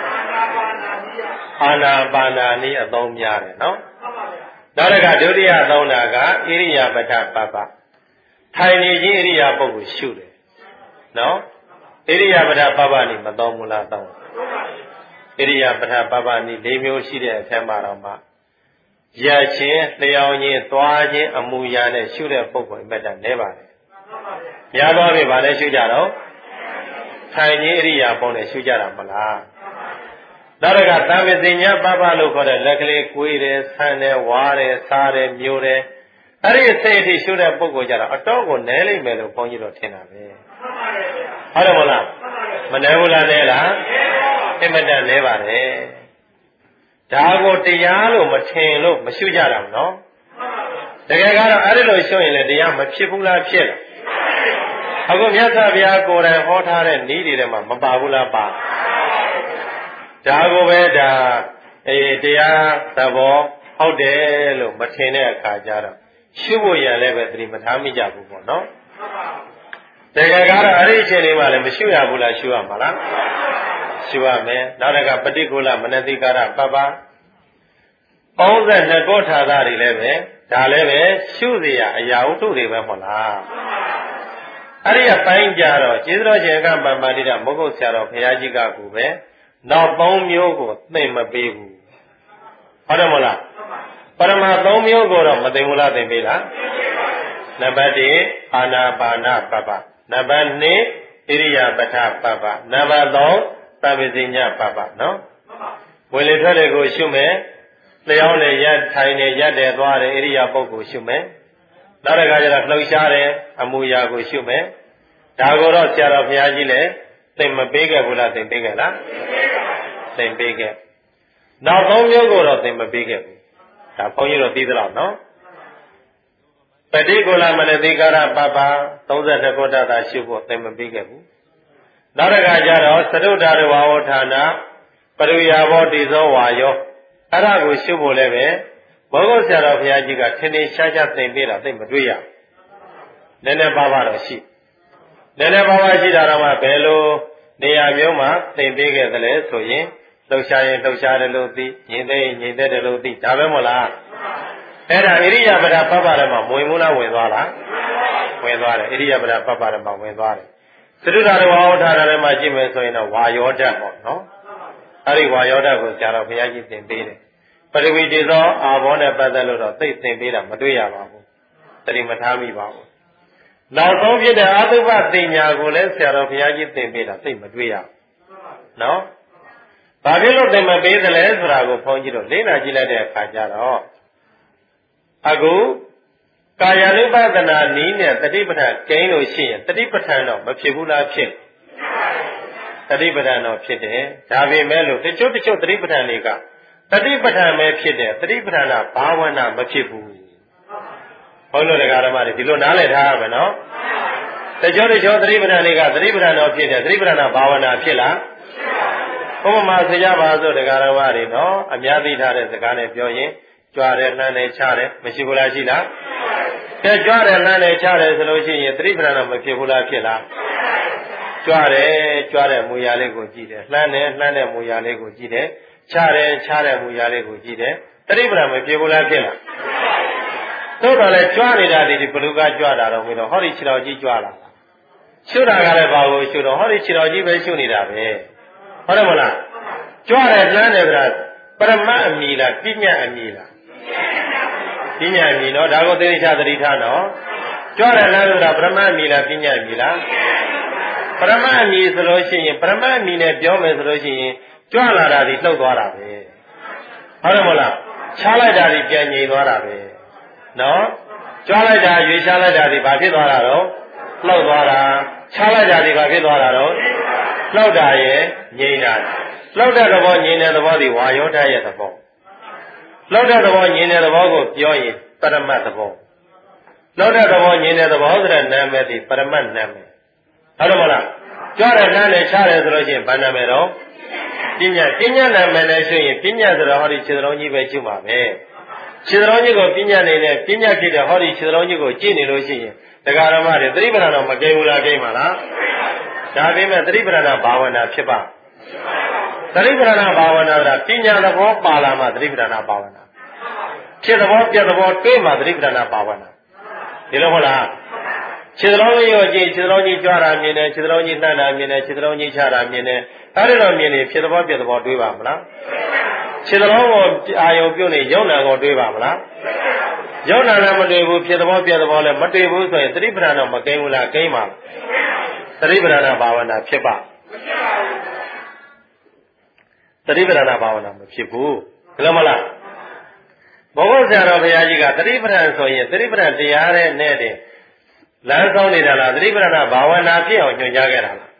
အာနာပါနနည်းအသုံးများတယ်နော်နောက်တစ်ခါဒုတိယသုံးတာကဣရိယာပဋ္ဌပပ္ပထိုင်နေခြင်းဣရိယာပုဂ္ဂိုလ်ရှုတယ်နော်ဣရိယာပဋ္ဌပပ္ပနည်းမသုံးဘူးလားသုံးဣရိယာပဋ္ဌပပ္ပနည်း၄မျိုးရှိတဲ့အထက်မှာတော့မှရခြင်းလျောင်းခြင်းသွားခြင်းအမူအရာနဲ့ရှုတဲ့ပုဂ္ဂိုလ်အမတ္တနဲပါတယ်များသောဖြင့်ဗာလဲရှုကြတော့ထိုင်ခြင်းဣရိယာပုနဲ့ရှုကြတာမလားနောက်တစ်ခါသံပစဉ္ညာပပလို့ခေါ်တဲ့လက်ကလေးကွေးတယ်ဆန်းတယ်ဝါတယ်စားတယ်မျိုးတယ်အဲ့ဒီစိတ်အထိရှုတဲ့ပုဂ္ဂိုလ်ကြတော့အတော့ကိုနဲလိမ့်မယ်လို့ဘုန်းကြီးတို့ထင်တာပဲဟုတ်တယ်မဟုတ်လားမနဲဘူးလားနဲလားအမတ္တနဲပါတယ်ဒါကိုတရားလို့မထင်လို့မရှုကြတာမနော်တကယ်ကတော့အဲ့ဒီလိုရှုရင်လည်းတရားမဖြစ်ဘူးလားဖြစ်လားအခုမြတ်စွာဘုရားကိုယ်တိုင်ဟောထားတဲ့နည်းတွေထဲမှာမပါဘူးလားပါဒါကိုပဲဒါအေးတရားသဘောဟုတ်တယ်လို့မထင်တဲ့အခါကျတော့ရှုဖို့ရလည်းပဲသတိမထားမိကြဘူးပေါ့နော်တကယ်ကတော့အဲ့ဒီအချိန်လေးမှလည်းမရှုရဘူးလားရှုရမှာလားရှုရမယ်နောက်တစ်ခါပฏิကူလမနတိကာရပပ္ပပေါင်းဆက်နှစ်ကောထာတာတွေလည်းပဲဒါလည်းပဲရှုเสียအရာဝတ္ထုတွေပဲမဟုတ်လားအဲ့ဒီအပိုင်းကြတော့ကျေးဇူးတော်ရှင်ကပမ္ပါတိတမုဂ္ဂုတ်ဆရာတော်ဘုရားကြီးကကိုပဲနောက်သုံးမျိုးကိုသိမပေးဘူးဟုတ်တယ်မဟုတ်လားပရမသုံးမျိုးကိုတော့မသိဘူးလားသိပေးလားနံပါတ်၁အာနာပါနပပ္ပနံပါတ်၂ဣရိယာပဋ္ဌပပ္ပနံပါတ်၃သဗ္ဗစဉ္ညာပပ္ပနော်ဝင်လေထွက်လေကိုရှုမယ်လျောင်းလေရက်ထိုင်နေရက်တယ်သွားတယ်ဣရိယာပုဂ္ဂိုလ်ရှုမယ်နောက်တစ်ခါကျတော့လှုပ်ရှားတယ်အမူအရာကိုရှုမယ်ဒါကိုတော့ဆရာတော်ဘုရားကြီးလည်းသိမပေးခဲ့ဘူးလားသိပေးခဲ့လားသိပေးခဲ့နောက်သုံးမျိုးကိုတော့သိမပေးခဲ့ဘူးဒါဘုန်းကြီးတို့သိသလောက်နော်ပฏิကူလမနတိကာရပပ္ပသုံးဆယ်နှစ်ခုတတ်တာရှုဖို့သိမပေးခဲ့ဘူးနောက်တစ်ခါကျတော့သတုဒ္ဓရဝဝဌာနပရိယာဘောတိဇောဝါယောအဲ့ဒါကိုရှုဖို့လည်းပဲဘောဂုတ်ဆရာတော်ဘုရားကြီးကထင်ထင်ရှားရှားသိပေးတာသိမတွေ့ရနည်းနည်းပါးပါးတော့ရှိနည်းနည်းပါးပါးရှိတာတော့မှဘယ်လိုနေရာမျိုးမှာသိပေးခဲ့သလဲဆိုရင်လှုပ်ရှားရင်လှုပ်ရှားတယ်လို့သိငြိမ်သက်ရင်ငြိမ်သက်တယ်လို့သိဒါပဲမဟုတ်လားအဲ့ဒါဣရိယာပဒပပ္ပရမှာဝင်မလားဝင်သွားလားဝင်သွားတယ်ဣရိယာပဒပပ္ပရမှာဝင်သွားတယ်သတုဒ္ဓရဝါဝဌာနထဲမှာကြည့်မယ်ဆိုရင်တော့ဝါယောဓာတ်ပေါ့နော်အဲ့ဒီဝါယောဓာတ်ကိုဆရာတော်ဘုရားကြီးသင်ပေးတယ်ပထဝီတေဇောအာဘောနဲ့ပတ်သက်လို့တော့သိသင်ပေးတာမတွေ့ရပါဘူးတတိမထားမိပါဘူးနောက်ဆုံးဖြစ်တဲ့အတုပသိညာကိုလည်းဆရာတော်ဘုရားကြီးသင်ပေးတာသိမတွေ့ရဘူးနော်ဘာဖြစ်လို့သင်မပေးသလဲဆိုတာကိုဘုန်းကြီးတို့လေ့လာကြည့်လိုက်တဲ့အခါကျတော့အခုကာယ ानु ပဒနာနည်းနဲ့တတိပဋ္ဌာန်ကျင်းလို့ရှိရင်တတိပဋ္ဌာန်တော့မဖြစ်ဘူးလားဖြစ်တတိပဋ္ဌာန်တော့ဖြစ်တယ်ဒါပေမဲ့လို့တချို့တချို့တတိပဋ္ဌာန်တွေကတတိပဋ္ဌာန်ပဲဖြစ်တယ်တတိပဋ္ဌာန်ကဘာဝနာမဖြစ်ဘူးဘုန်းတော်တရားဓမ္မတွေဒီလိုနားလည်ထားရမယ်နော်တချို့တချို့တတိပဋ္ဌာန်တွေကတတိပဋ္ဌာန်တော့ဖြစ်တယ်တတိပဋ္ဌာန်ကဘာဝနာဖြစ်လားဥပမာဆိုကြပါစို့တရားဓမ္မတွေနော်အများသိထားတဲ့စကားနဲ့ပြောရင်ကြွားတယ်နှမ်းတယ်ချတယ်မရှိဘူးလားရှိလားကဲကြွားတယ်နှမ်းတယ်ချတယ်ဆိုလို့ရှိရင်သတိပဋ္ဌာန်တော့မဖြစ်ဘူးလားဖြစ်လားကြွားတယ်ကြွားတဲ့မူရာလေးကိုကြည့်တယ်နှမ်းတယ်နှမ်းတဲ့မူရာလေးကိုကြည့်တယ်ချတယ်ချတဲ့မူရာလေးကိုကြည့်တယ်သတိပဋ္ဌာန်မဖြစ်ဘူးလားဖြစ်လားသို့တော်လည်းကြွားနေတာဒီဘလူကကြွားတာတော့မင်းတော့ဟောဒီခြေတော်ကြီးကြွားလာရှုတာကလည်းဘာကိုရှုတော့ဟောဒီခြေတော်ကြီးပဲရှုနေတာပဲဟုတ်တယ်မလားကြွားတယ်နှမ်းတယ်ဗျာပရမတ်အမည်လားပညာအမည်လားပညာအမည်နော်ဒါကိုသေချာသတိထားနော်ကြွတဲ့လမ်းဆိုတာပရမတ်အမည်လားပညာအမည်လားပရမတ်အမည်ဆိုလို့ရှိရင်ပရမတ်အမည်နဲ့ပြောမယ်ဆိုလို့ရှိရင်ကြွလာတာဒီလှုပ်သွားတာပဲဟုတ်တယ်မဟုတ်လားချားလိုက်တာဒီပြန်ငြိမ်သွားတာပဲနော်ကြွလိုက်တာရွေးချလိုက်တာဒီဘာဖြစ်သွားတာတော့လှုပ်သွားတာချားလိုက်တာဒီဘာဖြစ်သွားတာတော့လှုပ်တာရဲ့ငြိမ်တာလှုပ်တဲ့သဘောငြိမ်တဲ့သဘောဒီဝါယောဓာတ်ရဲ့သဘောလှုပ်တဲ့သဘောငြိမ်တဲ့သဘောကိုပြောရင်ပရမတ်သဘောလှုပ်တဲ့သဘောငြိမ်တဲ့သဘောဆိုတဲ့နာမည်ဒီပရမတ်နာမည်ဟုတ်တယ်မလားကြွတဲ့နားနဲ့ချတယ်ဆိုလို့ရှိရင်ဘာနာမည်တော့ပညာပညာနာမည်နဲ့ဆိုရင်ပညာဆိုတော့ဟောဒီခြေစလုံးကြီးပဲကျုပ်ပါပဲခြေစလုံးကြီးကိုပညာနေတဲ့ပညာဖြစ်တဲ့ဟောဒီခြေစလုံးကြီးကိုကြည့်နေလို့ရှိရင်တရားဓမ္မတွေသတိပဋ္ဌာန်တော့မကိဘူးလားကိမှာလားဒါပေမဲ့သတိပဋ္ဌာန်ဘာဝနာဖြစ်ပါသတိပဋ္ဌာန်ဘာဝနာကပညာသဘောပါလာမှသတိပဋ္ဌာန်ဘာဝနာဖြစ်သဘောပြသဘောတွေးမှသတိပဋ္ဌာန်ဘာဝနာဒီလိုဟုတ်လားခြေစလုံးကြီးကိုကြည့်ခြေစလုံးကြီးကြွတာမြင်တယ်ခြေစလုံးကြီးနှံ့တာမြင်တယ်ခြေစလုံးကြီးချတာမြင်တယ်အဲ့ဒါတော့မြင်နေဖြစ်သဘောပြသဘောတွေးပါမလားခြေစလုံးကိုအာယုံပြုတ်နေရုံနာကိုတွေးပါမလားရုံနာလည်းမတွေးဘူးဖြစ်သဘောပြသဘောလည်းမတွေးဘူးဆိုရင်သတိပဋ္ဌာန်တော့မကိန်းဘူးလားကိန်းပါသတိပဋ္ဌာန်ဘာဝနာဖြစ်ပါသတိပဋ္ဌာန်ဘာဝနာမဖြစ်ဘူးဘယ်လိုမလားဘုရားဆရာတော်ဘုရားကြီးကသတိပဋ္ဌာန်ဆိုရင်သတိပဋ္ဌာန်တရားတဲ့နဲ့တင်လမ်းဆောင်နေတာလားသတိပဋ္ဌာန်ဘာဝနာဖြစ်အောင်ညွှန်ကြားခဲ့တာလား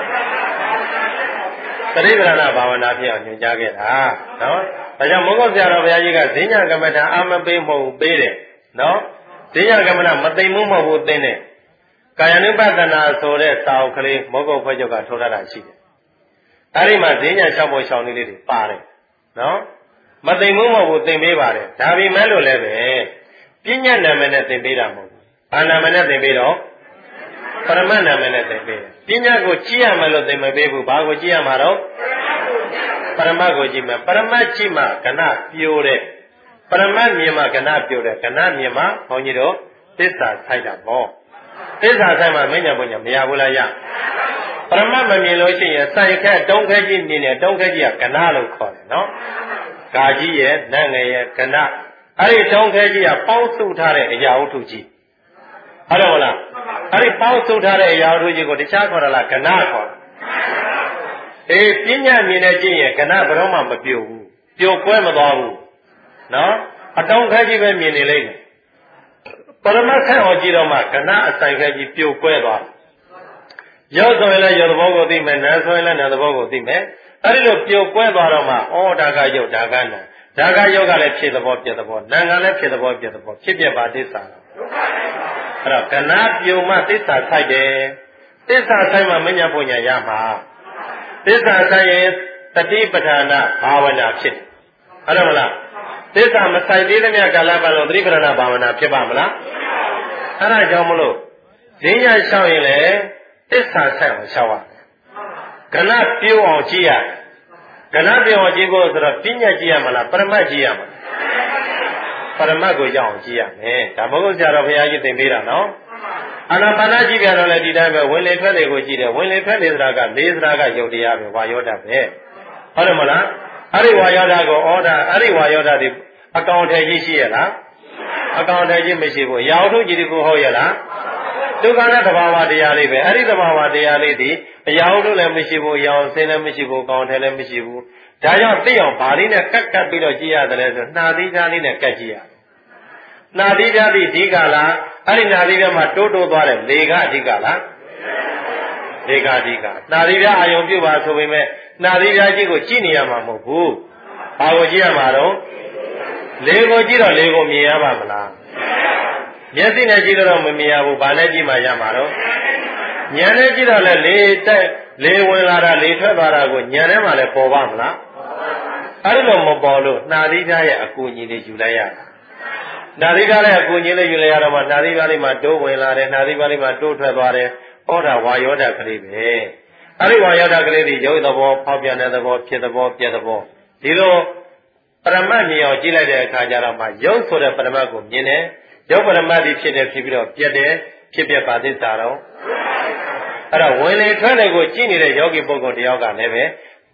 သတိပဋ္ဌာန်ဘာဝနာဖြစ်အောင်ညွှန်ကြားခဲ့တာနော်ဒါကြောင့်ဘုရားဆရာတော်ဘုရားကြီးကဈဉ္ညာကမ္မဋ္ဌာန်းအာမပေးမဟုတ်ပေးတယ်နော်ဈဉ္ညာကမ္မဋ္ဌာန်းမသိမှုမဟုတ်ဘူးသိတဲ့ကာယ ानु ပသနာဆိုတဲ့စာအုပ်ကလေးမောဂုတ်ဖွဲ့ချုပ်ကထိုးထားတာရှိတယ်အဲဒီမှာဈဉ္ညာ၆ပုံရှောင်းလေးတွေပါတယ်နော်မသိမှုမဟုတ်ဘူးသိပေးပါတယ်ဒါပေမဲ့လို့လည်းပဲပညာနာမည်နဲ့သိပေးတာမဟုတ်ဘူးဘာနာမည်နဲ့သိပေးတော့ပရမတ်နာမည်နဲ့သိပေးတယ်ပညာကိုကြည့်ရမယ်လို့သိမပေးဘူးဘာကိုကြည့်ရမှာတော့ပရမတ်ကိုကြည့်မယ်ပရမတ်ကြည့်မှကဏပြိုတဲ့ပရမတ်မြင်မှကဏပြိုတဲ့ကဏမြင်မှဘုန်းကြီးတို့သစ္စာဆိုင်တာပေါ့သစ္စာဆိုင်မှမညာဘုညာမရဘူးလားရပရမတ်မမြင်လို့ရှိရင်ဆိုင်ခက်တုံးခက်ကြီးမြင်တယ်တုံးခက်ကြီးကကဏလို့ခေါ်တယ်နော်ကာကြီးရဲ့နတ်ငယ်ရဲ့ကဏအဲ့ဒီတုံးခက်ကြီးကပေါင်းစုထားတဲ့အရာဝတ္ထုကြီးဟုတ်တယ်မလားအဲ့ဒီပေါင်းစုထားတဲ့အရာဝတ္ထုကြီးကိုတခြားခေါ်တယ်လားကဏခေါ်အေးပညာမြင်တဲ့ကြည့်ရင်ကဏဘယ်တော့မှမပြုတ်ဘူးပြုတ်ကွဲမသွားဘူးနော်အတုံးခက်ကြီးပဲမြင်နေလိမ့်မယ်ပရမတ်ဆန့်အောင်ကြည့်တော့မှကဏအဆိုင်ခက်ကြီးပြုတ်ကွဲသွားရုပ်ဆိုရင်လည်းရုပ်သဘောကိုသိမယ်နာမ်ဆိုရင်လည်းနာမ်သဘောကိုသိမယ်အဲဒီလိုပြုတ်ကွဲသွားတော့မှဩဒါကရုပ်ဒါကနာဒါကရုပ်ကလည်းဖြစ်သဘောပြသဘောနာမ်ကလည်းဖြစ်သဘောပြသဘောဖြစ်ပြပါသစ္စာအဲ့တော့ကဏပြုံမှသစ္စာဆိုင်တယ်သစ္စာဆိုင်မှမညာပညာရမှာသစ္စာဆိုင်ရင်တတိပဋ္ဌာနာဘာဝနာဖြစ်ဟုတ်တယ်မလားသစ္စာမဆိုင်သေးတဲ့မြတ်ကာလပတ်လုံးတတိပဋ္ဌာနာဘာဝနာဖြစ်ပါမလားအဲ့ဒါကြောင့်မလို့ဈဉ္ညာလျှောက်ရင်လေသစ္စာဆိုင်အောင်လျှောက်ရတယ်ကဏပြုံအောင်ကြည့်ရတယ်ကဏပြုံအောင်ကြည့်ဖို့ဆိုတော့ပညာကြည့်ရမလားပရမတ်ကြည့်ရမလားပရမတ်ကိုရောက်အောင်ကြည့်ရမယ်ဒါမဟုတ်ဆရာတော်ဘုရားကြီးသင်ပေးတာနော်အာနာပါနကြည့်ပြတော့လေဒီတိုင်းပဲဝင်လေထွက်လေကိုကြည့်တယ်ဝင်လေထွက်လေဆိုတာကလေးစရာကယုတ်တရားပဲဝါယောဓာတ်ပဲဟုတ်တယ်မလားအဲ့ဒီဝါယောဓာတ်ကိုဩဒါအဲ့ဒီဝါယောဓာတ်ဒီအကောင်ထည်ကြီးရှိရလားအကောင်ထည်ကြီးမရှိဘူးရာဟုကြီးဒီကိုဟုတ်ရလားဒုက္ခနဲ့သဘာဝတရားလေးပဲအဲ့ဒီသဘာဝတရားလေးဒီအရာဟုလည်းမရှိဘူးရောင်စင်းလည်းမရှိဘူးကောင်ထည်လည်းမရှိဘူးဒါကြောင့်သိအောင်ဗာလေးနဲ့ကတ်ကတ်ပြီးတော့ကြည့်ရတယ်လဲဆိုနှာသီးသားလေးနဲ့ကတ်ကြည့်ရနှာသီးသားဒီဒီကလားအဲ့ဒီနှာသီးထဲမှာတိုးတိုးသွားတယ်လေကအဓိကလားလေကအဓိကနှာသီးသားအာယုံပြုတ်ပါဆိုပေမဲ့နှာသီးသားကြီးကိုကြည့်နေရမှာမဟုတ်ဘူးဘာကိုကြည့်ရမှာတော့လေကိုကြည့်တော့လေကိုမြင်ရပါမလားမျက်စိနဲ့ကြည့်တော့မမြင်ရဘူးဘာနဲ့ကြည့်မှရမှာတော့ဉာဏ်နဲ့ကြည့်တော့လေလေတက်လေဝင်လာတာလေထွက်သွားတာကိုဉာဏ်ထဲမှာလည်းပေါ်ပါမလားအဲ့လိုမပေါ်လို့နှာသီးသားရဲ့အကူအညီလေးယူလိုက်ရနှာသီးသားရဲ့အကူအညီလေးယူလိုက်ရတော့မှနှာသီးသားလေးမှာတိုးဝင်လာတယ်နှာသီးသားလေးမှာတိုးထွက်သွားတယ်ဩဒါဝါယောဓာတ်ကလေးပဲအဲ့ဒီဝါယောဓာတ်ကလေးဒီရုပ်သဘောဖောက်ပြန်တဲ့သဘောဖြစ်သဘောပြက်သဘောဒီလိုပရမတ်မြင်အောင်ကြည့်လိုက်တဲ့အခါကျတော့မှရုပ်ဆိုတဲ့ပရမတ်ကိုမြင်တယ်ရုပ်ပရမတ်ဒီဖြစ်တယ်ဖြစ်ပြီးတော့ပြက်တယ်ဖြစ်ပြပါသစ္စာတော့အဲ့တော့ဝင်လေထွက်လေကိုကြည့်နေတဲ့ယောဂီပုဂ္ဂိုလ်တယောက်ကလည်းပဲ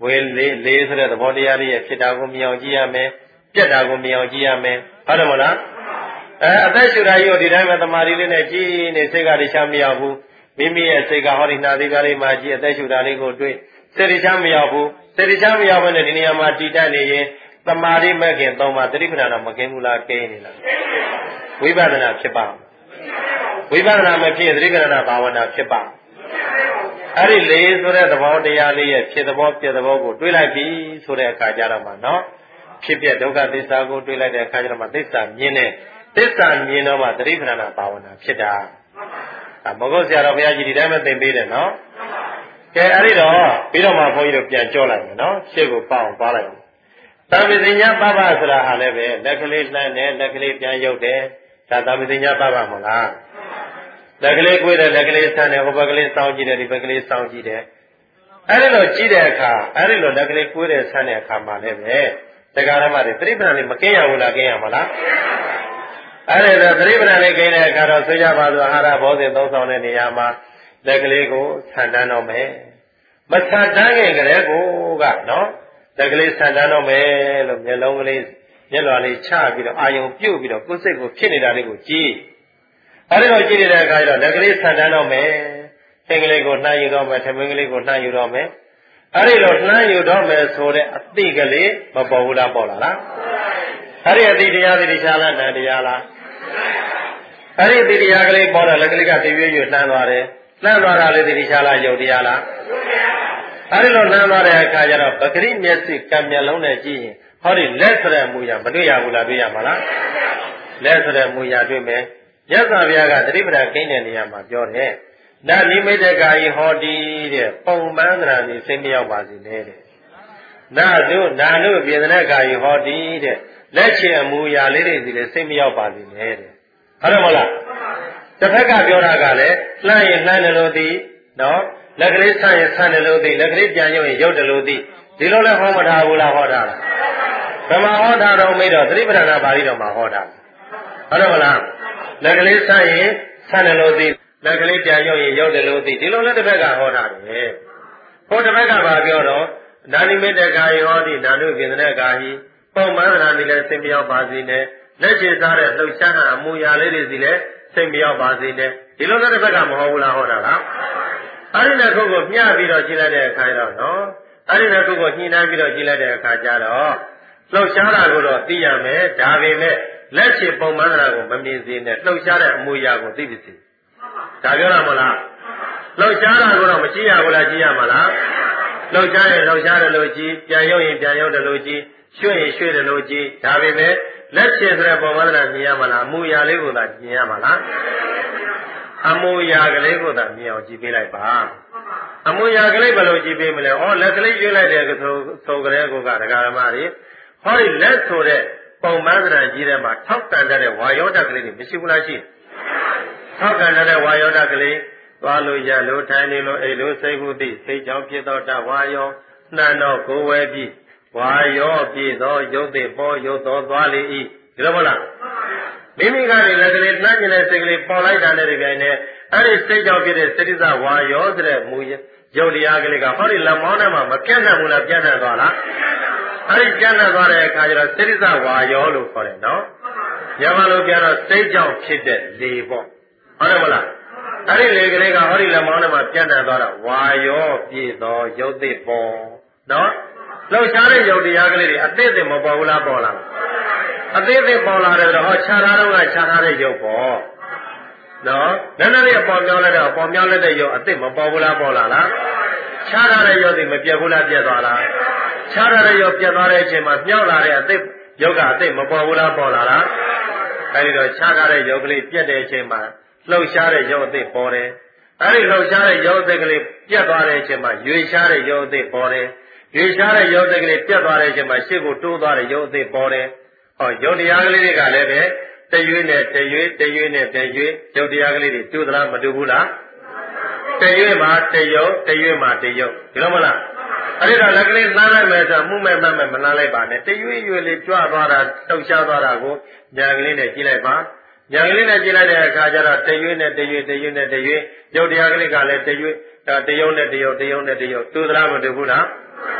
ဝေလေးလေးဆိုတဲ့သဘောတရားလေးရဲ့ဖြစ်တာကိုမြင်အောင်ကြည့်ရမယ်ပြက်တာကိုမြင်အောင်ကြည့်ရမယ်ဟုတ်တယ်မလားအဲအသက်ရှူတာကြီးကိုဒီတိုင်းပဲတမာရီလေးနဲ့ကြည်နေစိတ်ကတခြားမရောက်ဘူးမိမိရဲ့စိတ်ကဟောဒီနာသေးကလေးမှာကြည်အသက်ရှူတာလေးကိုတွေ့စိတ်တခြားမရောက်ဘူးစိတ်တခြားမရောက်ဘဲနဲ့ဒီနေရာမှာတည်တတ်နေရင်တမာရီမဲ့ခင်သုံးပါသတိပဋ္ဌာန်တော့မကင်းဘူးလားကင်းနေလားဝိပဿနာဖြစ်ပါဝိပဿနာမဖြစ်ရင်သတိပဋ္ဌာန်ဘာဝနာဖြစ်ပါအဲ့ဒီလေးဆိုတဲ့သဘောတရားလေးရဲ့ဖြစ်သဘောပြတဲ့သဘောကိုတွေးလိုက်ပြီဆိုတဲ့အခါကျတော့မှနော်ဖြစ်ပြဒုက္ခသစ္စာကိုတွေးလိုက်တဲ့အခါကျတော့မှသစ္စာမြင်တဲ့သစ္စာမြင်တော့မှသတိပဋ္ဌာန်ဘာဝနာဖြစ်တာဒါမဟုတ်ဆရာတော်ဘုရားကြီးဒီတိုင်းပဲသင်ပေးတယ်နော်ကဲအဲ့ဒီတော့ပြီးတော့မှဘုန်းကြီးတို့ပြန်ကြောလိုက်မယ်နော်ရှေ့ကိုပေါအောင်သွားလိုက်မယ်သံဝိဇ္ဇညာပပဆိုတာဟာလည်းပဲလက်ကလေးလှမ်းတယ်လက်ကလေးပြန်ရုပ်တယ်ဒါသံဝိဇ္ဇညာပပမဟုတ်လားလက်ကလေးကိုယ်တယ်လက်ကလေးဆန်းတယ်ဟိုဘက်ကလေးစောင်းကြည့်တယ်ဒီဘက်ကလေးစောင်းကြည့်တယ်အဲ့ဒီလိုကြည့်တဲ့အခါအဲ့ဒီလိုလက်ကလေးကိုယ်တယ်ဆန်းတဲ့အခါမှာလည်းပဲတရားဓမ္မတွေသတိပဋ္ဌာန်လေးမကင်းရဘူးလားကင်းရမလားအဲ့ဒီတော့သတိပဋ္ဌာန်လေးကင်းတဲ့အခါတော့ဆိုကြပါစို့အာဟာရဘောဇဉ်သုံးဆောင်တဲ့နေရာမှာလက်ကလေးကိုဆန်းတန်းတော့မယ်မဆန်းတန်းခင်ကလေးကိုကနော်လက်ကလေးဆန်းတန်းတော့မယ်လို့မျက်လုံးကလေးမျက်လွှာလေးချပြီးတော့အာယုံပြုတ်ပြီးတော့ကိုယ်စိတ်ကိုဖြစ်နေတာလေးကိုကြည့်အဲဒီတော့ကြည့်နေတဲ့အခါကျတော့လက်ကလေးဆန်တန်းတော့မယ်သင်္ကလေးကိုနှမ်းယူတော့မယ်ထမင်းကလေးကိုနှမ်းယူတော့မယ်အဲဒီလိုနှမ်းယူတော့မယ်ဆိုတဲ့အသိကလေးမပေါ်ဘူးလားပေါ်လာလားအဲဒီအသိတရားသိတရားလားနာတရားလားအဲဒီသိတရားကလေးပေါ်တော့လက်ကလေးကတရွေ့ရွေ့နှမ်းသွားတယ်နှမ်းသွားတာလေးသိတရားလားယုတ်တရားလားအဲဒီလိုနှမ်းသွားတဲ့အခါကျတော့ပဂရိမျက်စိကံမျက်လုံးနဲ့ကြည့်ရင်ဟောဒီလက်ဆိုတဲ့မူရမတွေ့ရဘူးလားတွေ့ရမှာလားလက်ဆိုတဲ့မူရတွေ့မယ်မြတ်စွာဘုရားကသတိပဋ္ဌာန်ကိန်းတဲ့နေရာမှာပြောတယ်။နာနိမိတ်တကာယဟောတိတဲ့ပုံမှန်သဏ္ဍာန်ကြီးစိတ်မရောက်ပါစေနဲ့တဲ့။နာတို့နာတို့ပြေသနကာယဟောတိတဲ့လက်ချေအမူအရာလေးတွေစီလည်းစိတ်မရောက်ပါစေနဲ့တဲ့။ဟုတ်တယ်မလား။တစ်ဖက်ကပြောတာကလည်းလှမ်းရင်လှမ်းတယ်လို့သိနော်လက်ကလေးဆန့်ရင်ဆန့်တယ်လို့သိလက်ကလေးပြန်ရုပ်ရင်ရုပ်တယ်လို့သိဒီလိုလည်းဟောမထားဘူးလားဟောတာလား။ဘယ်မှာဟောတာတော့မေးတော့သတိပဋ္ဌာန်ပါဠိတော်မှာဟောတာ။ဟုတ်တယ်မလား။လက်ကလေးဆန့်ရင်ဆန့်တယ်လို့သိလက်ကလေးပြန်ရုပ်ရင်ရုပ်တယ်လို့သိဒီလိုလည်းတစ်ဖက်ကဟောတာတယ်ဟောတစ်ဖက်ကဘာပြောတော့နာနိမိတ်တကာယဟောတိနာနုပြင်တဲ့ကာဟိပုံမှန်သဏ္ဍာန်ဒီလည်းစိတ်မရောက်ပါစေနဲ့လက်ချေစားတဲ့လှုပ်ရှားတာအမူအရာလေးတွေစီလည်းစိတ်မရောက်ပါစေနဲ့ဒီလိုလည်းတစ်ဖက်ကမဟုတ်ဘူးလားဟောတာလားအဲ့ဒီနဲ့ခုကိုမျှပြီးတော့ကြည့်လိုက်တဲ့အခါကျတော့နော်အဲ့ဒီနဲ့ခုကိုညှိနှိုင်းပြီးတော့ကြည့်လိုက်တဲ့အခါကျတော့လှုပ်ရှားတာကိုတော့သိရမယ်ဒါပေမဲ့လက်ချေပုံမှန်သဏ္ဍာန်ကိုမမြင်စေနဲ့လှုပ်ရှားတဲ့အမူအရာကိုသိပါစေဒါပြောရမလားလှုပ်ရှားတာကိုတော့မကြည့်ရဘူးလားကြည့်ရမှာလားလှုပ်ရှားရင်လှုပ်ရှားတယ်လို့ကြည့်ပြန်ရုပ်ရင်ပြန်ရုပ်တယ်လို့ကြည့်ရွှေ့ရင်ရွှေ့တယ်လို့ကြည့်ဒါပေမဲ့လက်ချေဆိုတဲ့ပုံမှန်သဏ္ဍာန်မြင်ရမှာလားအမူအရာလေးကိုသာမြင်ရမှာလားအမူအရာကလေးကိုသာမြင်အောင်ကြည့်ပေးလိုက်ပါအမူအရာကလေးဘယ်လိုကြည့်ပေးမလဲဩလက်ကလေးရွှေ့လိုက်တဲ့ဆိုဆိုကြတဲ့ကိုကဒကာဓမ္မတွေဟောဒီလက်ဆိုတဲ့ပုံမှန်သဏ္ဍာန်ကြီးထဲမှာထောက်ကန်တဲ့ဝါယောဓာတ်ကလေးတွေမရှိဘူးလားရှိထောက်ကန်တဲ့ဝါယောဓာတ်ကလေးသွားလို့ရလို့ထိုင်နေလို့အိမ်လို့စိတ်ဟုသိစိတ်ကြောင့်ဖြစ်သောဓာတ်ဝါယောနှံတော့ကိုယ်ဝဲပြီးဝါယောပြည့်သောရုပ်သိပေါ်ရုပ်သောသွားလေ၏ဒီလိုမလားမိမိကနေလည်းကလေးနှမ်းကျင်တဲ့စိတ်ကလေးပေါ်လိုက်တာနဲ့ဒီတိုင်းနဲ့အဲ့ဒီစိတ်ကြောင့်ဖြစ်တဲ့စတိစဝါယောဆိုတဲ့မူရုပ်တရားကလေးကဟောဒီလက်မောင်းထဲမှာမပြတ်နိုင်ဘူးလားပြတ်နိုင်သွားလားအဲ့ဒီပြတ်နိုင်သွားတဲ့အခါကျတော့စတိစဝါယောလို့ခေါ်တယ်နော်ညမလို့ပြန်တော့စိတ်ကြောင့်ဖြစ်တဲ့လေပေါ့ဟုတ်တယ်မလားအဲ့ဒီလေကလေးကဟောဒီလက်မောင်းထဲမှာပြတ်နိုင်သွားတာဝါယောပြည့်သောရုပ်သိပေါ်နော်လှုပ်ရှားတဲ့ရုပ်တရားကလေးတွေအသေးသေးမပေါ်ဘူးလားပေါ်လားအသေးသေးပေါ်လာတယ်တော့ဟောခြားထားတော့ကခြားထားတဲ့ရုပ်ပေါ်နော်နည်းနည်းလေးအပေါ်ပြောင်းလိုက်တော့ပေါ်ပြောင်းလိုက်တဲ့ရုပ်အသေးမပေါ်ဘူးလားပေါ်လာလားခြားထားတဲ့ရုပ်တွေမပြတ်ဘူးလားပြတ်သွားလားခြားထားတဲ့ရုပ်ပြတ်သွားတဲ့အချိန်မှာမြောက်လာတဲ့အသေးရုပ်ကအသေးမပေါ်ဘူးလားပေါ်လာလားအဲဒီတော့ခြားထားတဲ့ရုပ်ကလေးပြတ်တဲ့အချိန်မှာလှုပ်ရှားတဲ့ရုပ်အသေးပေါ်တယ်အဲဒီလှုပ်ရှားတဲ့ရုပ်အသေးကလေးပြတ်သွားတဲ့အချိန်မှာရွေရှားတဲ့ရုပ်အသေးပေါ်တယ်ရွေရှားတဲ့ရုပ်အသေးကလေးပြတ်သွားတဲ့အချိန်မှာရှေ့ကိုတိုးသွားတဲ့ရုပ်အသေးပေါ်တယ်ဟောရုပ်တရားကလေးတွေကလည်းပဲတရွေ့နဲ့တရွေ့တရွေ့နဲ့တရွေ့ရုပ်တရားကလေးတွေတူသလားမတူဘူးလားတရွေ့မှာတရုပ်တရွေ့မှာတရုပ်ဒီလိုမလားအဲ့ဒါလက်ကလေးလှမ်းလိုက်မယ်ဆိုမှုမဲ့မှတ်မဲ့မလှမ်းလိုက်ပါနဲ့တရွေ့ရွေ့လေးကြွသွားတာလှုပ်ရှားသွားတာကိုညာကလေးနဲ့ကြည့်လိုက်ပါညာကလေးနဲ့ကြည့်လိုက်တဲ့အခါကျတော့တရွေ့နဲ့တရွေ့တရွေ့နဲ့တရွေ့ရုပ်တရားကလေးကလည်းတရွေ့တရုပ်နဲ့တရုပ်တရုပ်နဲ့တရုပ်တူသလားမတူဘူးလား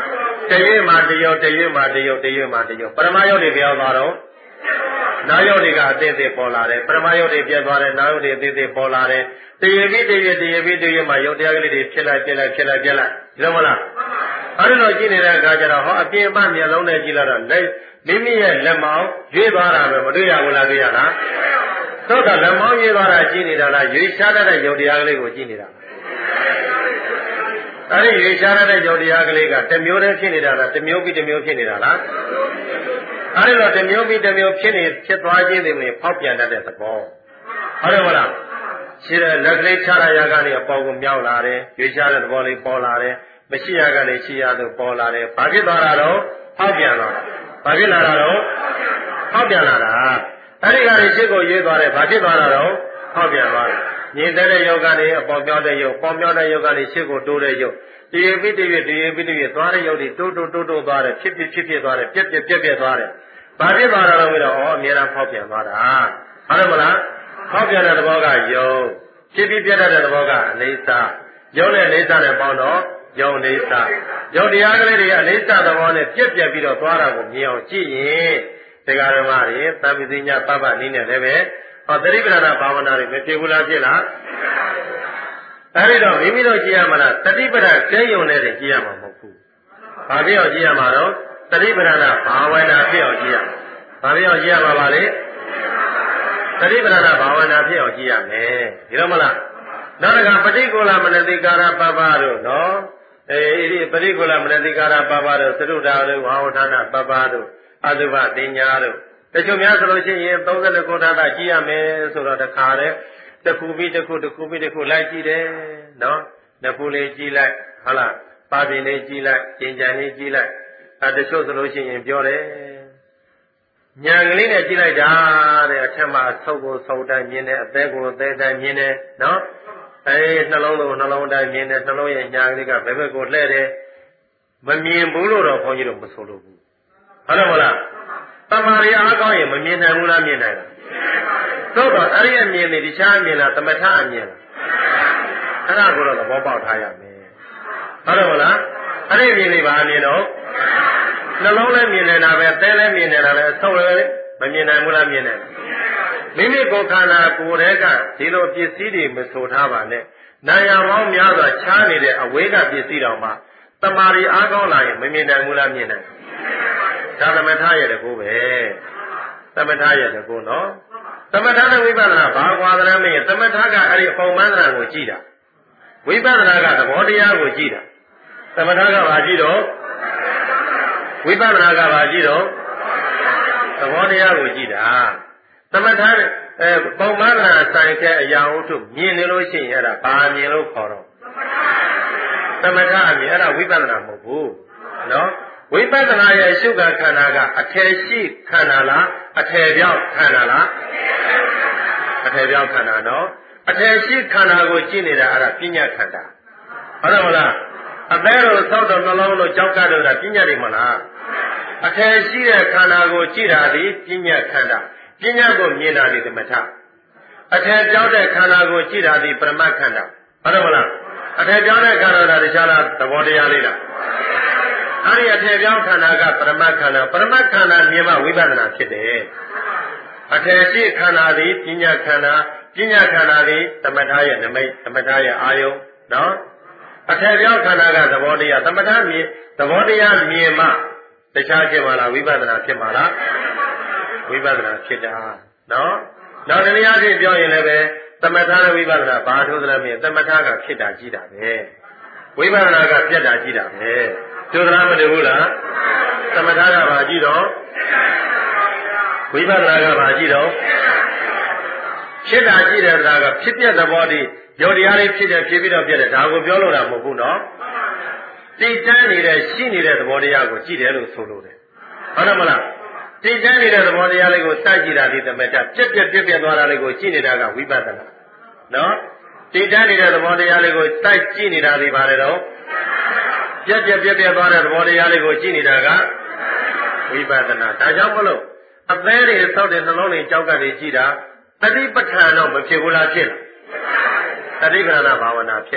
တရွေ့မှာတရုတ်တရွေ့မှာတရုတ်တရွေ့မှာတရုတ်ပရမယုတ်တွေပြောင်းသွားတော့နောက်ယုတ်တွေကအသေးသေးပေါ်လာတယ်ပရမယုတ်တွေပြတ်သွားတယ်နောက်ယုတ်တွေအသေးသေးပေါ်လာတယ်တရွေ့ပြီးတရွေ့တရွေ့ပြီးတရွေ့မှာယုတ်တရားကလေးတွေဖြစ်လိုက်ဖြစ်လိုက်ဖြစ်လိုက်ဖြစ်လိုက်ဒီလိုမလားအဲ့လိုကြည့်နေတဲ့အခါကျတော့ဟောအပြင်ပမျက်လုံးနဲ့ကြည့်လိုက်တော့လက်မိမိရဲ့လက်မောင်းရွေ့သွားတာပဲမတွေ့ရဘူးလားတွေ့ရလားသို့တော့လက်မောင်းရွေ့သွားတာကြည့်နေတာလားရွေ့ရှားတဲ့ယုတ်တရားကလေးကိုကြည့်နေတာအဲ့ဒီရွေ့ရှားတဲ့ယုတ်တရားကလေးကတစ်မျိုးတည်းဖြစ်နေတာလားတစ်မျိုးပြီးတစ်မျိုးဖြစ်နေတာလားအဲ့ဒီတော့တစ်မျိုးပြီးတစ်မျိုးဖြစ်နေဖြစ်သွားခြင်းတွေနဲ့ဖောက်ပြန်တတ်တဲ့သဘောဟုတ်တယ်မလားရှိတဲ့လက်ကလေးခြားရရကနေအပေါ်ကိုမြောက်လာတယ်ရွေ့ရှားတဲ့သဘောလေးပေါ်လာတယ်မရှိရကလည်းရှိရသို့ပေါ်လာတယ်ဘာဖြစ်သွားတာတော့ဖောက်ပြန်သွားတာဘာဖြစ်လာတာတော့ဖောက်ပြန်လာတာအဲ့ဒီကနေရှစ်ကိုရွေးသွားတယ်ဘာဖြစ်သွားတာတော့ဖောက်ပြန်သွားတယ်ညင်တဲ့ယောဂကနေအပေါ်ပြောင်းတဲ့ယောပေါ်ပြောင်းတဲ့ယောကနေရှစ်ကိုတိုးတဲ့ယောတည်ပြီးတည်ပြီးတည်ပြီးတည်သွားတဲ့ယောတွေတိုးတိုးတိုးတိုးသွားတယ်ဖြစ်ဖြစ်ဖြစ်ဖြစ်သွားတယ်ပြက်ပြက်ပြက်ပြက်သွားတယ်ဘာဖြစ်သွားတာတော့ပြီးတော့ဩအများအားဖောက်ပြန်သွားတာဟုတ်တယ်မလားဖောက်ပြန်တဲ့သဘောကယုံဖြစ်ပြီးပြက်တဲ့သဘောကအနေစာယုံနဲ့အနေစာနဲ့ပေါင်းတော့ယုံအနေစာယုံတရားကလေးတွေအနေစာသဘောနဲ့ပြက်ပြက်ပြီးတော့သွားတာကိုမြင်အောင်ကြည့်ရင်တရားဓမ္မတွေသံဃိညာပပနည်းနဲ့လည်းပဲဟောသတိပဋ္ဌာန်ဘာဝနာတွေမဖြစ်ဘူးလားဖြစ်လားအဲဒီတော့မိမိတို့ကြည့်ရမှာလားသတိပဋ္ဌာန်ကျဲယုံနဲ့ကြည့်ရမှာမဟုတ်ဘူးဘာဖြစ်အောင်ကြည့်ရမှာတော့သတိပဋ္ဌာန်ဘာဝနာဖြစ်အောင်ကြည့်ရဘာဖြစ်အောင်ကြည့်ရမှာပါလေသတိပဋ္ဌာန်ဘာဝနာဖြစ်အောင်ကြည့်ရမယ်ဒီလိုမလားနောက်တစ်ခါပဋိက္ခလမနတိကာရပပတို့နော်အဲဒီပဋိက္ခလမနတိကာရပပတို့သရုဒ္ဓတို့ဝါဝဌာနပပတို့အသုဘတင်ညာတို့တချို့များဆိုလို့ရှိရင်သုံးဆယ်ခုထာတာကြည့်ရမယ်ဆိုတော့တခါတည်းတစ်ခုပြီးတစ်ခုတစ်ခုပြီးတစ်ခုလိုက်ကြည့်တယ်နော်နှစ်ခုလေးကြည့်လိုက်ဟုတ်လားပါပင်လေးကြည့်လိုက်ကျင်ကြံလေးကြည့်လိုက်အဲတချို့ဆိုလို့ရှိရင်ပြောတယ်ညာကလေးနဲ့ကြည့်လိုက်တာတဲ့အထက်မှာဆုပ်ကိုဆုပ်တိုင်းမြင်တယ်အသေးကိုအသေးတိုင်းမြင်တယ်နော်အဲနှလုံးကိုနှလုံးတိုင်းမြင်တယ်နှလုံးရဲ့ညာကလေးကဘယ်ဘက်ကိုလှည့်တယ်မမြင်ဘူးလို့တော့ခွန်ကြီးတို့မဆိုလို့ဘူးဟုတ်တယ်မလားတမာရီအားကောင်းရင်မမြင်နိုင်ဘူးလားမြင်နိုင်လားသို့တော့အဲ့ဒီအမြင်တွေတခြားအမြင်လားသမထအမြင်လားအဲ့ဒါကိုတော့သဘောပေါက်ထားရမယ်ဟုတ်တယ်မလားအဲ့ဒီအမြင်တွေဘာအမြင်တော့နှလုံးလည်းမြင်နေတာပဲသဲလည်းမြင်နေတာပဲအဆုပ်လည်းမမြင်နိုင်ဘူးလားမြင်နိုင်မိမိကိုယ်ခန္ဓာကိုယ်တည်းကဒီလိုပစ္စည်းတွေမဆိုထားပါနဲ့နာယမောင်းများစွာခြားနေတဲ့အဝေးကပစ္စည်းတော်မှာတမာရီအားကောင်းလာရင်မမြင်နိုင်ဘူးလားမြင်နိုင်ဒါသမထရဲ့တကူပဲသမထရဲ့တကူနော်သမထနဲ့ဝိပဿနာဘာကွာသလဲမင်းသမထကအဲ့ဒီအပုံမှန်သဏ္ဍာန်ကိုကြည့်တာဝိပဿနာကသဘောတရားကိုကြည့်တာသမထကဘာကြည့်တော့ဝိပဿနာကဘာကြည့်တော့သဘောတရားကိုကြည့်တာသမထအဲပုံမှန်သဏ္ဍာန်ဆိုင်တဲ့အရာဝတ္ထုမြင်နေလို့ရှိရင်အဲ့ဒါဘာမြင်လို့ခေါ်တော့သမထအမြင်အဲ့ဒါဝိပဿနာမဟုတ်ဘူးနော်ဝိပဿနာရဲ့ရှုခံခန္ဓာကအထည်ရှိခန္ဓာလားအထည်ပြောင်းခန္ဓာလားအထည်ပြောင်းခန္ဓာနော်အထည်ရှိခန္ဓာကိုကြည့်နေတာအဲ့ဒါပညာခန္ဓာဟုတ်တယ်မလားအသေးတို့သောက်တော်နှလုံးတို့ကြောက်ကတို့တာပညာတွေမလားအထည်ရှိတဲ့ခန္ဓာကိုကြည့်တာဒီပညာခန္ဓာပညာကိုမြင်တာဒီသမထအထည်ပြောင်းတဲ့ခန္ဓာကိုကြည့်တာဒီပရမတ်ခန္ဓာဟုတ်တယ်မလားအထည်ပြောင်းတဲ့ခန္ဓာကတခြားလားသဘောတရားလေးလားအဲ့ဒီအထည်ပြောင်းခန္ဓာကပရမတ်ခန္ဓာပရမတ်ခန္ဓာမြင်မှဝိပဿနာဖြစ်တယ်အထည်ရှိခန္ဓာသည်ပညာခန္ဓာပညာခန္ဓာသည်သမထရဲ့နမိတ်သမထရဲ့အာယုံနော်အထည်ပြောင်းခန္ဓာကသဘောတရားသမထမြင်သဘောတရားမြင်မှတခြားဖြစ်မှာလားဝိပဿနာဖြစ်မှာလားဝိပဿနာဖြစ်တာနော်နောက်တရားချင်းပြောရင်လည်းပဲသမထနဲ့ဝိပဿနာဘာထိုးသလဲမြင်သမထကဖြစ်တာကြည့်တာပဲဝိပဿနာကပြတ်တာကြည့်တာပဲကျိုးသလားမတူဘူးလားသမထကဘာကြည့်တော့ဝိပဿနာကဘာကြည့်တော့ဖြစ်တာကြည့်တဲ့တရားကဖြစ်ပြသဘောတည်းယောတရားလေးဖြစ်တယ်ဖြစ်ပြီးတော့ပြတယ်ဒါကိုပြောလို့တာမဟုတ်ဘူးနော်တည်တန်းနေတဲ့ရှိနေတဲ့သဘောတရားကိုကြည့်တယ်လို့ဆိုလို့တယ်ဟုတ်တယ်မလားတည်တန်းနေတဲ့သဘောတရားလေးကိုစကြည့်တာဒီသမထပြက်ပြက်ပြက်ပြက်သွားတာလေးကိုကြည့်နေတာကဝိပဿနာနော်တည်တန်းနေတဲ့သဘောတရားလေးကိုစိုက်ကြည့်နေတာဒီပါတယ်တော့ပြက်ပြက်ပြက်ပြက်သွားတဲ့သဘောတရားလေးကိုကြည့်နေတာကဝိပဿနာဒါကြောင့်မလို့အသေးတွေသောက်တဲ့နှလုံးတွေကြောက်ကတွေကြည့်တာတတိပဋ္ဌာန်တော့မဖြစ်ဘူးလားဖြစ်လားတတိပဋ္ဌာန်ဘာဝနာဖြစ်လား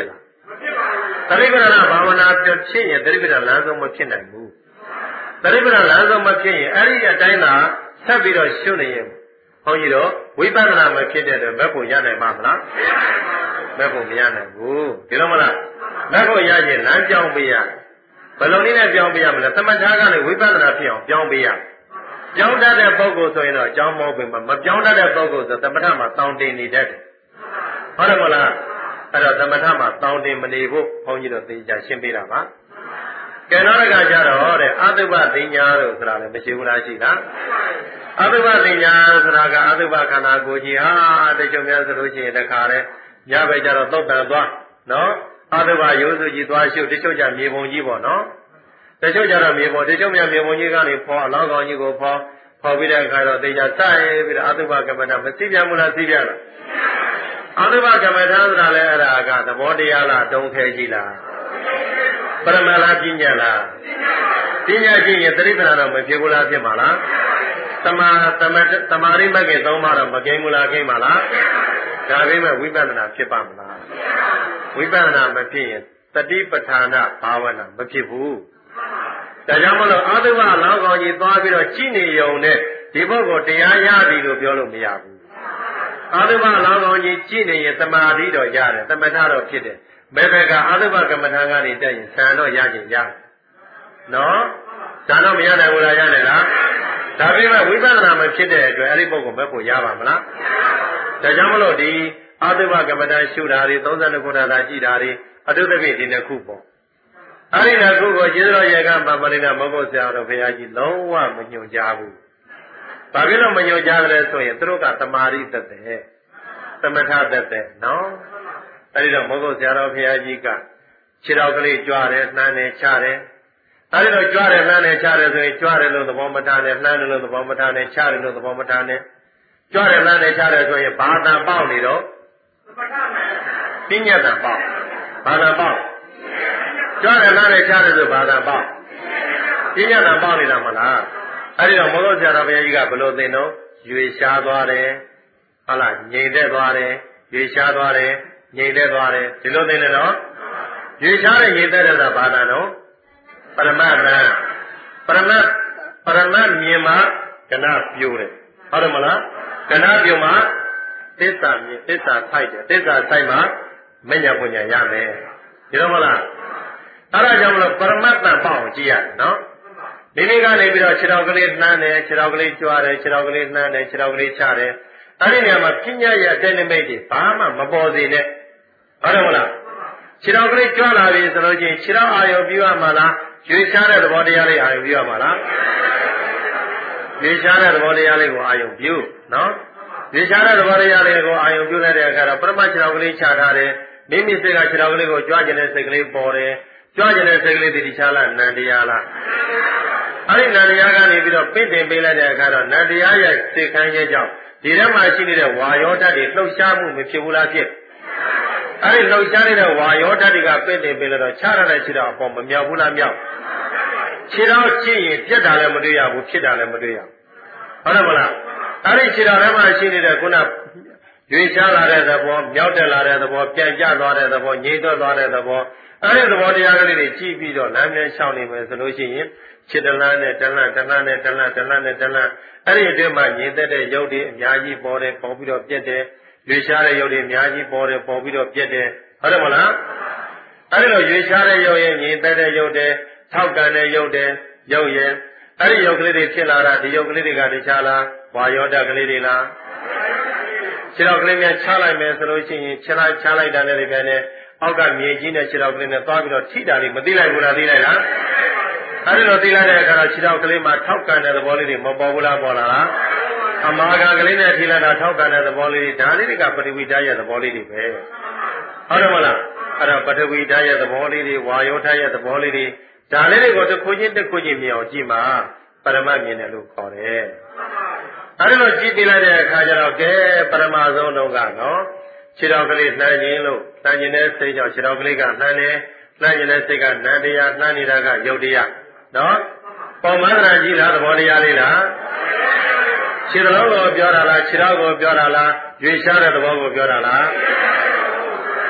သတိပဋ္ဌာန်ဘာဝနာဖြစ်ရင်သတိပဋ္ဌာန်လမ်းဆုံးမဖြစ်နိုင်ဘူးသတိပဋ္ဌာန်လမ်းဆုံးမဖြစ်ရင်အဲ့ဒီအတိုင်းသာဆက်ပြီးတော့ရှုနေရင်ဘုန်းကြီးတို့ဝိပဿနာမဖြစ်တဲ့အတွက်မက်ဖို့ရနိုင်ပါမလားမက်ဖို့မရနိုင်ဘူးဒီလိုမလားမက်ဖို့ရရင်လမ်းပြောင်းပေးရဘယ်လိုနည်းနဲ့ပြောင်းပေးရမလဲသမထကနေဝိပဿနာဖြစ်အောင်ပြောင်းပေးရပြောင်းတတ်တဲ့ပုဂ္ဂိုလ်ဆိုရင်တော့အကြောင်းမဟုတ်ဘူးမပြောင်းတတ်တဲ့ပုဂ္ဂိုလ်ဆိုသမထမှာတောင်းတင်နေတတ်တယ်ဟုတ်တယ်မလားအဲ့တော့သမထမှာတောင်းတင်မနေဖို့ဘုန်းကြီးတို့သိကြရှင်းပေးတာပါကဲနောက်တစ်ခါကျတော့တဲ့အတုပသိညာလို့ဆိုတာလည်းမရှိဘူးလားရှိလားအတုပသိညာဆိုတာကအတုပခန္ဓာကိုယ်ကြီးဟာတချို့များဆိုလို့ရှိရင်တခါလဲညဘက်ကျတော့သုတ်တန်သွားနော်အတုပရိုးစုကြီးသွားရှုတချို့ကျမြေပုံကြီးပေါ့နော်တချို့ကျတော့မြေပုံတချို့များမြေပုံကြီးကနေဖော်အလောင်းကောင်းကြီးကိုဖော်ဖော်ပြီးတဲ့အခါတော့သိကြစိုက်ပြီးတော့အတုပကမ္မဋ္ဌာန်းမသိပြန်ဘူးလားသိပြန်လားအတုပကမ္မဋ္ဌာန်းဆိုတာလည်းအဲ့ဒါကသဘောတရားလားတုံးခဲကြီးလားပရမလားပညာလားပညာရှိရင်သတိပဋ္ဌာန်တော့မဖြစ်ဘူးလားဖြစ်မှာလားသမာသမသမာရိမဂ္ဂင်သုံးပါးတော့မကိန်းဘူးလားကိန်းပါလားဒါပေမဲ့ဝိပဿနာဖြစ်ပါမလားဝိပဿနာမဖြစ်ရင်တတိပဋ္ဌာန်ဘာဝနာမဖြစ်ဘူးဒါကြောင့်မလို့အာသုဘလောင်းကောင်းကြီးသွားပြီးတော့ကြည်နေုံနဲ့ဒီဘုတ်ကိုတရားရပြီလို့ပြောလို့မရဘူးအာသုဘလောင်းကောင်းကြီးကြည်နေရင်တမာတိတော့ရတယ်သမထတော့ဖြစ်တယ်ဘယ်ဘက်ကအာသုဘကမ္မထာကနေတက်ရင်ဆံတော့ရခြင်းရတယ်နော်ဆံတော့မရနိုင်ဘူးလားရနိုင်လားဒါပေမဲ့ဝိပဿနာမဖြစ်တဲ့အတွက်အဲ့ဒီပုဂ္ဂိုလ်မဲ့ဖို့ရပါမလားဒါကြောင့်မလို့ဒီအာသုဘကမ္မထာရှုတာတွေသုံးဆယ်နှစ်ခုထာသာရှိတာတွေအတုတ္တပိဒီနှစ်ခုပေါ့အဲ့ဒီနှစ်ခုကိုကျေးဇူးတော်ရေကမပရိနာမဂ္ဂုဆရာတော်ဘုရားကြီးလုံးဝမညွှန်ကြားဘူးဘာဖြစ်လို့မညွှန်ကြားတယ်ဆိုရင်သူတို့ကတမာရိသက်တဲ့သမထသက်တဲ့နော်အဲ့ဒီတော့မဂ္ဂုဆရာတော်ဘုရားကြီးကခြေတော်ကလေးကြွားတယ်နှမ်းတယ်ချတယ်အဲ့ဒီတော့ကြွားတယ်နှမ်းတယ်ချတယ်ဆိုရင်ကြွားတယ်လို့သဘောမထားနဲ့နှမ်းတယ်လို့သဘောမထားနဲ့ချတယ်လို့သဘောမထားနဲ့ကြွားတယ်နှမ်းတယ်ချတယ်ဆိုရင်ဘာသာပေါက်နေတော့ပညာတန်ပေါက်ဘာသာပေါက်ကြွားတယ်နှမ်းတယ်ချတယ်ဆိုဘာသာပေါက်ပညာတန်ပေါက်နေတာမလားအဲ့ဒီတော့မဂ္ဂုဆရာတော်ဘုရားကြီးကဘယ်လိုသင်တော့ရွေရှားသွားတယ်ဟုတ်လားငြိမ်သက်သွားတယ်ရွေရှားသွားတယ်ငြိမ်သက်သွားတယ်ဒီလိုသိနေတော့ရွေရှားတဲ့ငြိမ်သက်တဲ့ဘာသာတော့ပရမတ်တန်ပရမတ်ပရမတ်မြင်မှကဏပြိုးတယ်ဟုတ်တယ်မလားကဏပြိုးမှသစ္စာမြင်သစ္စာထိုက်တယ်သစ္စာထိုက်မှမညာပညာရမယ်ဒီလိုမလားအဲ့ဒါကြောင့်မလို့ပရမတ်တန်ပေါ့အောင်ကြည့်ရတယ်နော်ဒီနေ့ကနေပြီးတော့ခြေတော်ကလေးနှမ်းတယ်ခြေတော်ကလေးကြွားတယ်ခြေတော်ကလေးနှမ်းတယ်ခြေတော်ကလေးချတယ်အဲ့ဒီနေရာမှာပညာရတဲ့နိမိတ်တွေဘာမှမပေါ်စေနဲ့ဟုတ်တယ်မလားခြေတော်ကလေးကြွလာပြီဆိုလို့ချင်းခြေတော်အာယုံပြုရမှာလားရွေရှားတဲ့သဘောတရားလေးအာယုံပြုရမှာလားရွေရှားတဲ့သဘောတရားလေးကိုအာယုံပြုနော်ရွေရှားတဲ့သဘောတရားလေးကိုအာယုံပြုလိုက်တဲ့အခါတော့ပရမတ်ခြေတော်ကလေးချထားတယ်မိမိစိတ်ကခြေတော်ကလေးကိုကြွားကျင်တဲ့စိတ်ကလေးပေါ်တယ်ကြွားကျင်တဲ့စိတ်ကလေးတည်ချလားနန္တရားလားအဲ့ဒီနန္တရားကနေပြီးတော့ပင့်တင်ပေးလိုက်တဲ့အခါတော့နန္တရားရဲ့စိတ်ခိုင်းခြင်းကြောင့်ဒီထဲမှာရှိနေတဲ့ဝါယောဓာတ်တွေလှုပ်ရှားမှုမဖြစ်ဘူးလားဖြစ်အဲ့ဒီလှုပ်ရှားနေတဲ့ဝါယောဓာတ်တွေကပင့်တင်ပေးလို့တော့ခြားရတဲ့ခြေတော်အပေါ်မမြောက်ဘူးလားမြောက်ခြေတော်ကြည့်ရင်ပြက်တာလည်းမတွေ့ရဘူးဖြစ်တာလည်းမတွေ့ရဘူးဟုတ်တယ်မလားအဲ့ဒီခြေတော်ထဲမှာရှိနေတဲ့ခုနရွေရှားလာတဲ့သဘောမြောက်တက်လာတဲ့သဘောပြန်ကျသွားတဲ့သဘောငြိမ်သွားတဲ့သဘောအဲ့ဒီသဘောတရားကလေးတွေကြည့်ပြီးတော့လမ်းမြန်ရှောင်နေမယ်ဆိုလို့ရှိရင်ခြေတလန်းနဲ့တလန်းတလန်းနဲ့တလန်းတလန်းနဲ့တလန်းအဲ့ဒီအတွင်းမှာညင်သက်တဲ့ရုပ်တွေအများကြီးပေါ်တယ်ပေါ်ပြီးတော့ပြက်တယ်ရွေရှားတဲ့ရုပ်တွေအများကြီးပေါ်တယ်ပေါ်ပြီးတော့ပြက်တယ်ဟုတ်တယ်မလားအဲ့ဒီလိုရွေရှားတဲ့ရုပ်ရဲ့ညင်သက်တဲ့ရုပ်တွေထောက်ကန်တဲ့ရုပ်တွေရုပ်ရဲ့အဲ့ဒီရုပ်ကလေးတွေဖြစ်လာတာဒီရုပ်ကလေးတွေကတခြားလားဝါယောဓာတ်ကလေးတွေလားခြေတော်ကလေးများချလိုက်မယ်ဆိုလို့ရှိရင်ခြေလိုက်ချလိုက်တာနဲ့လည်းပဲနဲ့အောက်ကမြေကြီးနဲ့ခြေတော်ကလေးနဲ့သွားပြီးတော့ထိတာလေးမသိလိုက်ဘူးလားသိလိုက်လားအဲ့ဒီလိုသိလိုက်တဲ့အခါတော့ခြေတော်ကလေးမှာထောက်ကန်တဲ့သဘောလေးတွေမပေါ်ဘူးလားပေါ်လာလားအမာကကလေးနဲ့ထိလိုက်တာထောက်ကန်တဲ့သဘောလေးတွေဒါလေးတွေကပထဝီဓာတ်ရဲ့သဘောလေးတွေပဲဟုတ်တယ်မလားအဲ့ဒါပထဝီဓာတ်ရဲ့သဘောလေးတွေဝါယောဓာတ်ရဲ့သဘောလေးတွေဒါလေးတွေကိုတစ်ခုချင်းတစ်ခုချင်းမြင်အောင်ကြည့်မှာပရမတ်မြင်တယ်လို့ခေါ်တယ်အဲ့ဒီလိုကြည့်ပြလိုက်တဲ့အခါကျတော့ကဲပရမဆုံးတော့ကနော်ခြေတော်ကလေးနှမ်းခြင်းလို့နှမ်းခြင်းတဲ့စိတ်ကြောင့်ခြေတော်ကလေးကနှမ်းတယ်နှမ်းခြင်းတဲ့စိတ်ကနန္တရားနှမ်းနေတာကယုတ်တရားနော်ပေါ်မန္တရာကြီးလားသဘောတရားလေးလားခြေတော်ကိုပြောတာလားခြေတော်ကိုပြောတာလားရွေရှားတဲ့သဘောကိုပြောတာလား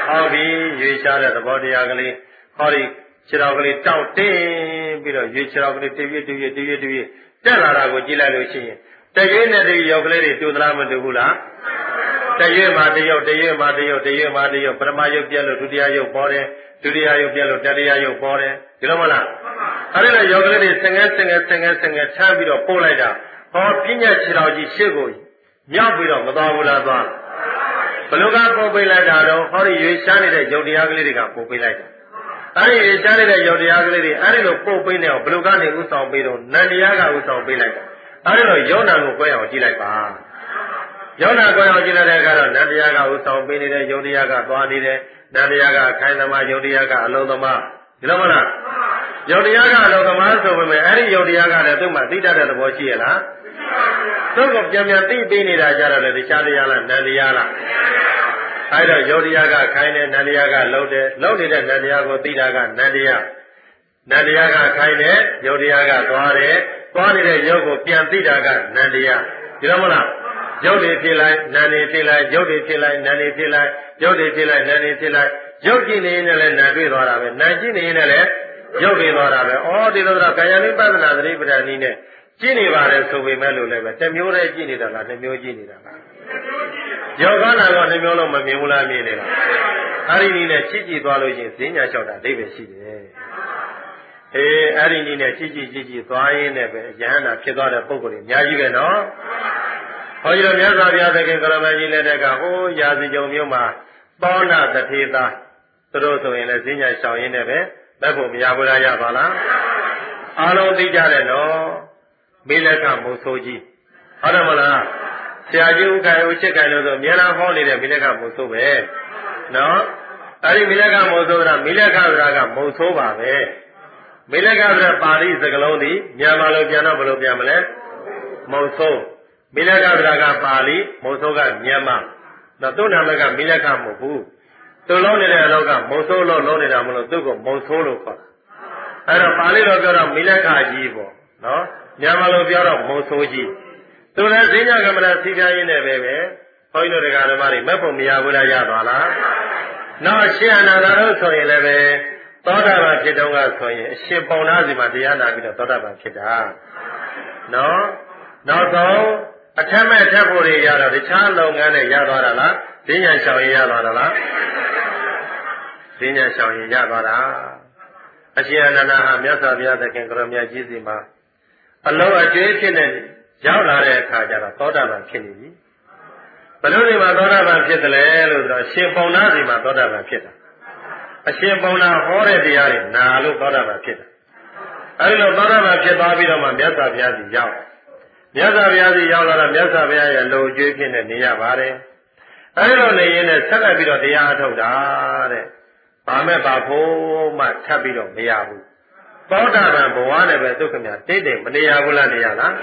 ဟောပြီရွေချတဲ့သဘောတရားကလေးဟောဒီခြေတော်ကလေးတောက်တင်းပြီးတော့ရွေခြေတော်ကလေးတရွေ့တရွေ့တရွေ့တရွေ့တက်လာတာကိုကြည့်လိုက်လို့ရှိရင်တရွေ့နဲ့တရွေ့ရောက်ကလေးတွေတူသလားမတူဘူးလားတရွေ့မှာတရွေ့တရွေ့မှာတရွေ့တရွေ့မှာတရွေ့ပထမယုတ်ပြက်လို့ဒုတိယယုတ်ပေါ်တယ်ဒုတိယယုတ်ပြက်လို့တတိယယုတ်ပေါ်တယ်ဒီလိုမလားအဲ့ဒါရောက်ကလေးတွေစငဲစငဲစငဲစငဲချမ်းပြီးတော့ပို့လိုက်တာဟောပြညာခြေတော်ကြီးရှေ့ကိုမြောက်ပြီးတော့မသွားဘူးလားသွားဘလူကပို့ပေးလိုက်တာတော့ဟောဒီရွေရှားနေတဲ့ယုတ်တရားကလေးတွေကပို့ပေးလိုက်တာအဲ့ဒီရွေရှားနေတဲ့ယုတ်တရားကလေးတွေအဲ့ဒီလိုပို့ပေးနေအောင်ဘလူကနေဥဆောင်ပေးတော့နန္တရားကဥဆောင်ပေးလိုက်တာအဲ့ဒီလိုယုံနာကိုကြွယ်အောင်ကြည့်လိုက်ပါယုံနာကြွယ်အောင်ကြည့်လိုက်တဲ့အခါတော့နန္တရားကဥဆောင်ပေးနေတဲ့ယုတ်တရားကသွားနေတယ်နန္တရားကအခိုင်သမားယုတ်တရားကအလုံးသမားဒီလိုမလားယုတ်တရားကအလုံးသမားဆိုပေမဲ့အဲ့ဒီယုတ်တရားကလည်းသူ့မှာသိတတ်တဲ့သဘောရှိရလားသူ့ကိုပြန်ပြန်သိပေးနေတာကြတော့လေတရားတရားလားနန္တရားလားအဲ့တော့ယုတ်တရားကခိုင်းတယ်နန္တရားကလှုပ်တယ်လှုပ်နေတဲ့နန္တရားကိုသိတာကနန္တရားနန္တရားကခိုင်းတယ်ယုတ်တရားကသွားတယ်သွားနေတဲ့ယုတ်ကိုပြန်သိတာကနန္တရားဒီလိုမလားယုတ်တွေဖြစ်လိုက်နန္တွေဖြစ်လိုက်ယုတ်တွေဖြစ်လိုက်နန္တွေဖြစ်လိုက်ယုတ်တွေဖြစ်လိုက်နန္တွေဖြစ်လိုက်ယုတ်ကြည့်နေရင်လည်းနန္တွေ့သွားတာပဲနန္ကြည့်နေရင်လည်းယုတ်တွေသွားတာပဲဩဒီလိုတော့ကာယ ानु ပဿနာသတိပဋ္ဌာန်နည်းနဲ့ကြည့်နေပါတယ်ဆိုပေမဲ့လို့လည်းပဲတစ်မျိုးတည်းကြည့်နေတာလားတစ်မျိုးကြည့်နေတာလားယောဂနာတော့တစ်မျိုးလုံးမမြင်ဘူးလားမြင်နေတာအဲ့ဒီနည်းနဲ့ကြည့်ကြည့်သွားလို့ချင်းဈဉ္ညာလျှောက်တာအိဗယ်ရှိတယ်အေးအဲ့ဒီနည်းနဲ့ကြည့်ကြည့်ကြည့်ကြည့်သွားရင်းနဲ့ပဲယဟန္တာဖြစ်သွားတဲ့ပုံကိုယ်ကြီးအများကြီးပဲနော်ဟောဒီလိုမြတ်စွာဘုရားသခင်ကရမကြီးလက်ထက်ကဟိုးရာဇီကြုံမျိုးမှာသောနာတထေသာသူတို့ဆိုရင်လည်းဈဉ္ညာလျှောက်ရင်းနဲ့ပဲလက်ဖို့မရဘူးလားရပါလားအားလုံးသိကြတယ်နော်မေလကမုတ်ဆိုးကြီးဟုတ်တယ်မလားဆရာကြီးဥက္ကဋ္ဌဦးချစ်ကံလို့ဆိုအများအားဟောနေတဲ့မေလကမုတ်ဆိုးပဲနော်အဲ့ဒီမေလကမုတ်ဆိုးကမေလကဆိုတာကမုတ်ဆိုးပါပဲမေလကဆိုတာပါဠိစကားလုံးဒီမြန်မာလိုပြန်တော့ဘယ်လိုပြန်မလဲမုတ်ဆိုးမေလကဆိုတာကပါဠိမုတ်ဆိုးကမြန်မာတော့သူ့နာမည်ကမေလကမဟုတ်ဘူးသူလုံးနေတဲ့အလောက်ကမုတ်ဆိုးလို့လုံးနေတာမလို့သူ့ကိုမုတ်ဆိုးလို့ခေါ်တာအဲ့တော့ပါဠိလိုပြောတော့မေလကကြီးပေါ့နော်မြန်မာလိုပြောတော့မုံဆိုးကြီးသူလည်းဈဉ္ညာကမ္မဋ္ဌာန်းသိပြရင်းနဲ့ပဲပဲဘုန်းကြီးတို့တရားဓမ္မတွေမက်ဖို့မရဘူးလားရပါလားနောက်ရှင်အနန္ဒတို့ဆိုရင်လည်းပဲသောတာပန်ဖြစ်တော့ကဆိုရင်အရှင်ပုံနာစီမှာတရားနာပြီးတော့သောတာပန်ဖြစ်တာနော်နောက်ဆုံးအထက်မဲ့ထက်ဖို့တွေရတော့တခြားလုပ်ငန်းနဲ့ရသွားတာလားဈဉ္ညာရှောင်ရင်ရသွားတာလားဈဉ္ညာရှောင်ရင်ရသွားတာအရှင်အနန္ဒဟာမြတ်စွာဘုရားသခင်ကိုရောမြတ်ကြီးစီမှာအလုံးအကျွေးဖြစ်နေရောက်လာတဲ့အခါကျတော့သောတာပန်ဖြစ်နေပြီဘယ်လိုဒီမှာသောတာပန်ဖြစ်တယ်လဲလို့ဆိုတော့ရှင်ပုံနာစီမှာသောတာပန်ဖြစ်တာအရှင်ပုံနာဟောတဲ့တရားတွေနာလို့သောတာပန်ဖြစ်တာအဲဒီလိုသောတာပန်ဖြစ်သွားပြီးတော့မှမြတ်စွာဘုရားစီရောက်မြတ်စွာဘုရားစီရောက်လာတော့မြတ်စွာဘုရားရဲ့လုံကျွေးဖြစ်နေနေရပါတယ်အဲဒီလိုနေရင်လည်းဆက်လက်ပြီးတော့တရားအထုတ်တာတဲ့ဘာမဲ့ဘာဖို့မှထပ်ပြီးတော့မရဘူးသောတာပန်ဘဝနဲ့ပဲဒုက္ခမြတိတ်တိတ်မနေရဘူးလားနေရလား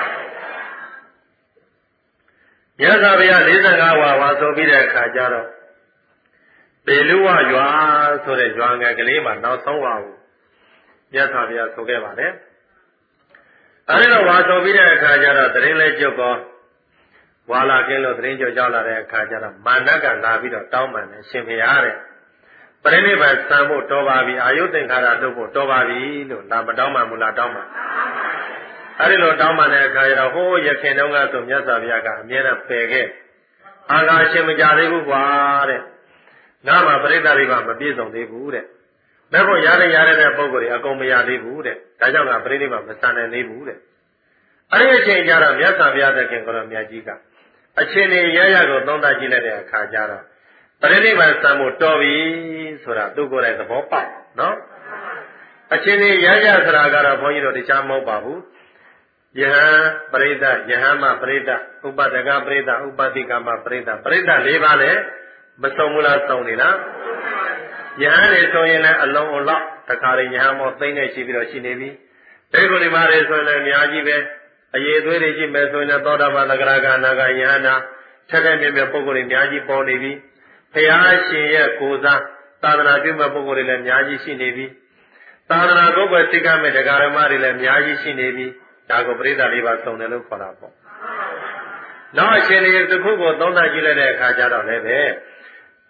မြတ်စွာဘုရား၄၅ဝါဝါဆိုပြီးတဲ့အခါကျတော့ပေလူဝရွာဆိုတဲ့ရွာငယ်ကလေးမှာနောက်ဆုံးဝါကိုမြတ်စွာဘုရားဆိုခဲ့ပါတယ်အဲဒီတော့ဝါဆိုပြီးတဲ့အခါကျတော့တရင်လဲကြုတ်ကောဝါလာကင်းလို့တရင်ကြုတ်ကြောက်လာတဲ့အခါကျတော့မာနကလာပြီးတော့တောင်းပန်တယ်ရှင်ဘုရားတဲ့ပရိနိဗ္ဗာန်စံဖို့တော်ပါပြီအာယုသင်္ခါရတို့ဖို့တော်ပါပြီလို့လာမတောင်းမှမလားတောင်းမှအဲဒီလိုတောင်းမှတဲ့အခါကျတော့ဟိုးရခင်တုန်းကဆိုမြတ်စွာဘုရားကအမြဲတမ်းပယ်ခဲ့အာဃာရှင်မကြသေးဘူးကွာတဲ့ငါမှပရိသတ်တွေကမပြည့်စုံသေးဘူးတဲ့ဘယ်ဖို့ရတဲ့ရတဲ့ပုံကိုယ်တွေအကုန်မရသေးဘူးတဲ့ဒါကြောင့်ငါပရိနိဗ္ဗာန်မစံနိုင်သေးဘူးတဲ့အဲဒီအချိန်ကျတော့မြတ်စွာဘုရားသခင်ကိုရောမြတ်ကြီးကအချိန်လေးရရကိုသုံးသပ်ကြည့်လိုက်တဲ့အခါကျတော့ပရိနိဗ္ဗာန်စံဖို့တော်ပြီဆိုတာသူကိုယ်တိုင်သဘောပေါက်နော်အချင်းကြီးရရဆိုတာကတော့ဘုန်းကြီးတို့တရားမဟုတ်ပါဘူးယဟန်ပရိသတ်ယဟန်မပရိသတ်ဥပဒကပရိသတ်ဥပတိကမပရိသတ်ပရိသတ်၄ပါးလည်းမဆုံးဘူးလားဆုံးနေလားယဟန်တွေဆိုရင်လည်းအလုံးအလောက်တခါရင်ယဟန်မောသိမ့်နေရှိပြီးတော့ရှိနေပြီဒေဂုဏီမာတွေဆိုရင်လည်းအများကြီးပဲအရေးသွေးတွေရှိမယ်ဆိုရင်လည်းသောတာပန်သဂရကနာဂယဟန္တာထက်တဲ့မြတ်မြတ်ပုဂ္ဂိုလ်တွေအများကြီးပေါ်နေပြီဘုရားရှင်ရဲ့ကိုယ်စားသာသနာပြုမဲ့ပုဂ္ဂိုလ်တွေလည်းအများကြီးရှိနေပြီသာသနာ့ကိုယ်ပဲသိက္ခာမဲ့တရားဓမ္မတွေလည်းအများကြီးရှိနေပြီဒါကိုပရိသတ်လေးပါစုံတယ်လို့ခေါ်တာပေါ့နောက်အရှင်တွေတစ်ခုကိုသုံးသပ်ကြည့်လိုက်တဲ့အခါကျတော့လည်းပဲဘု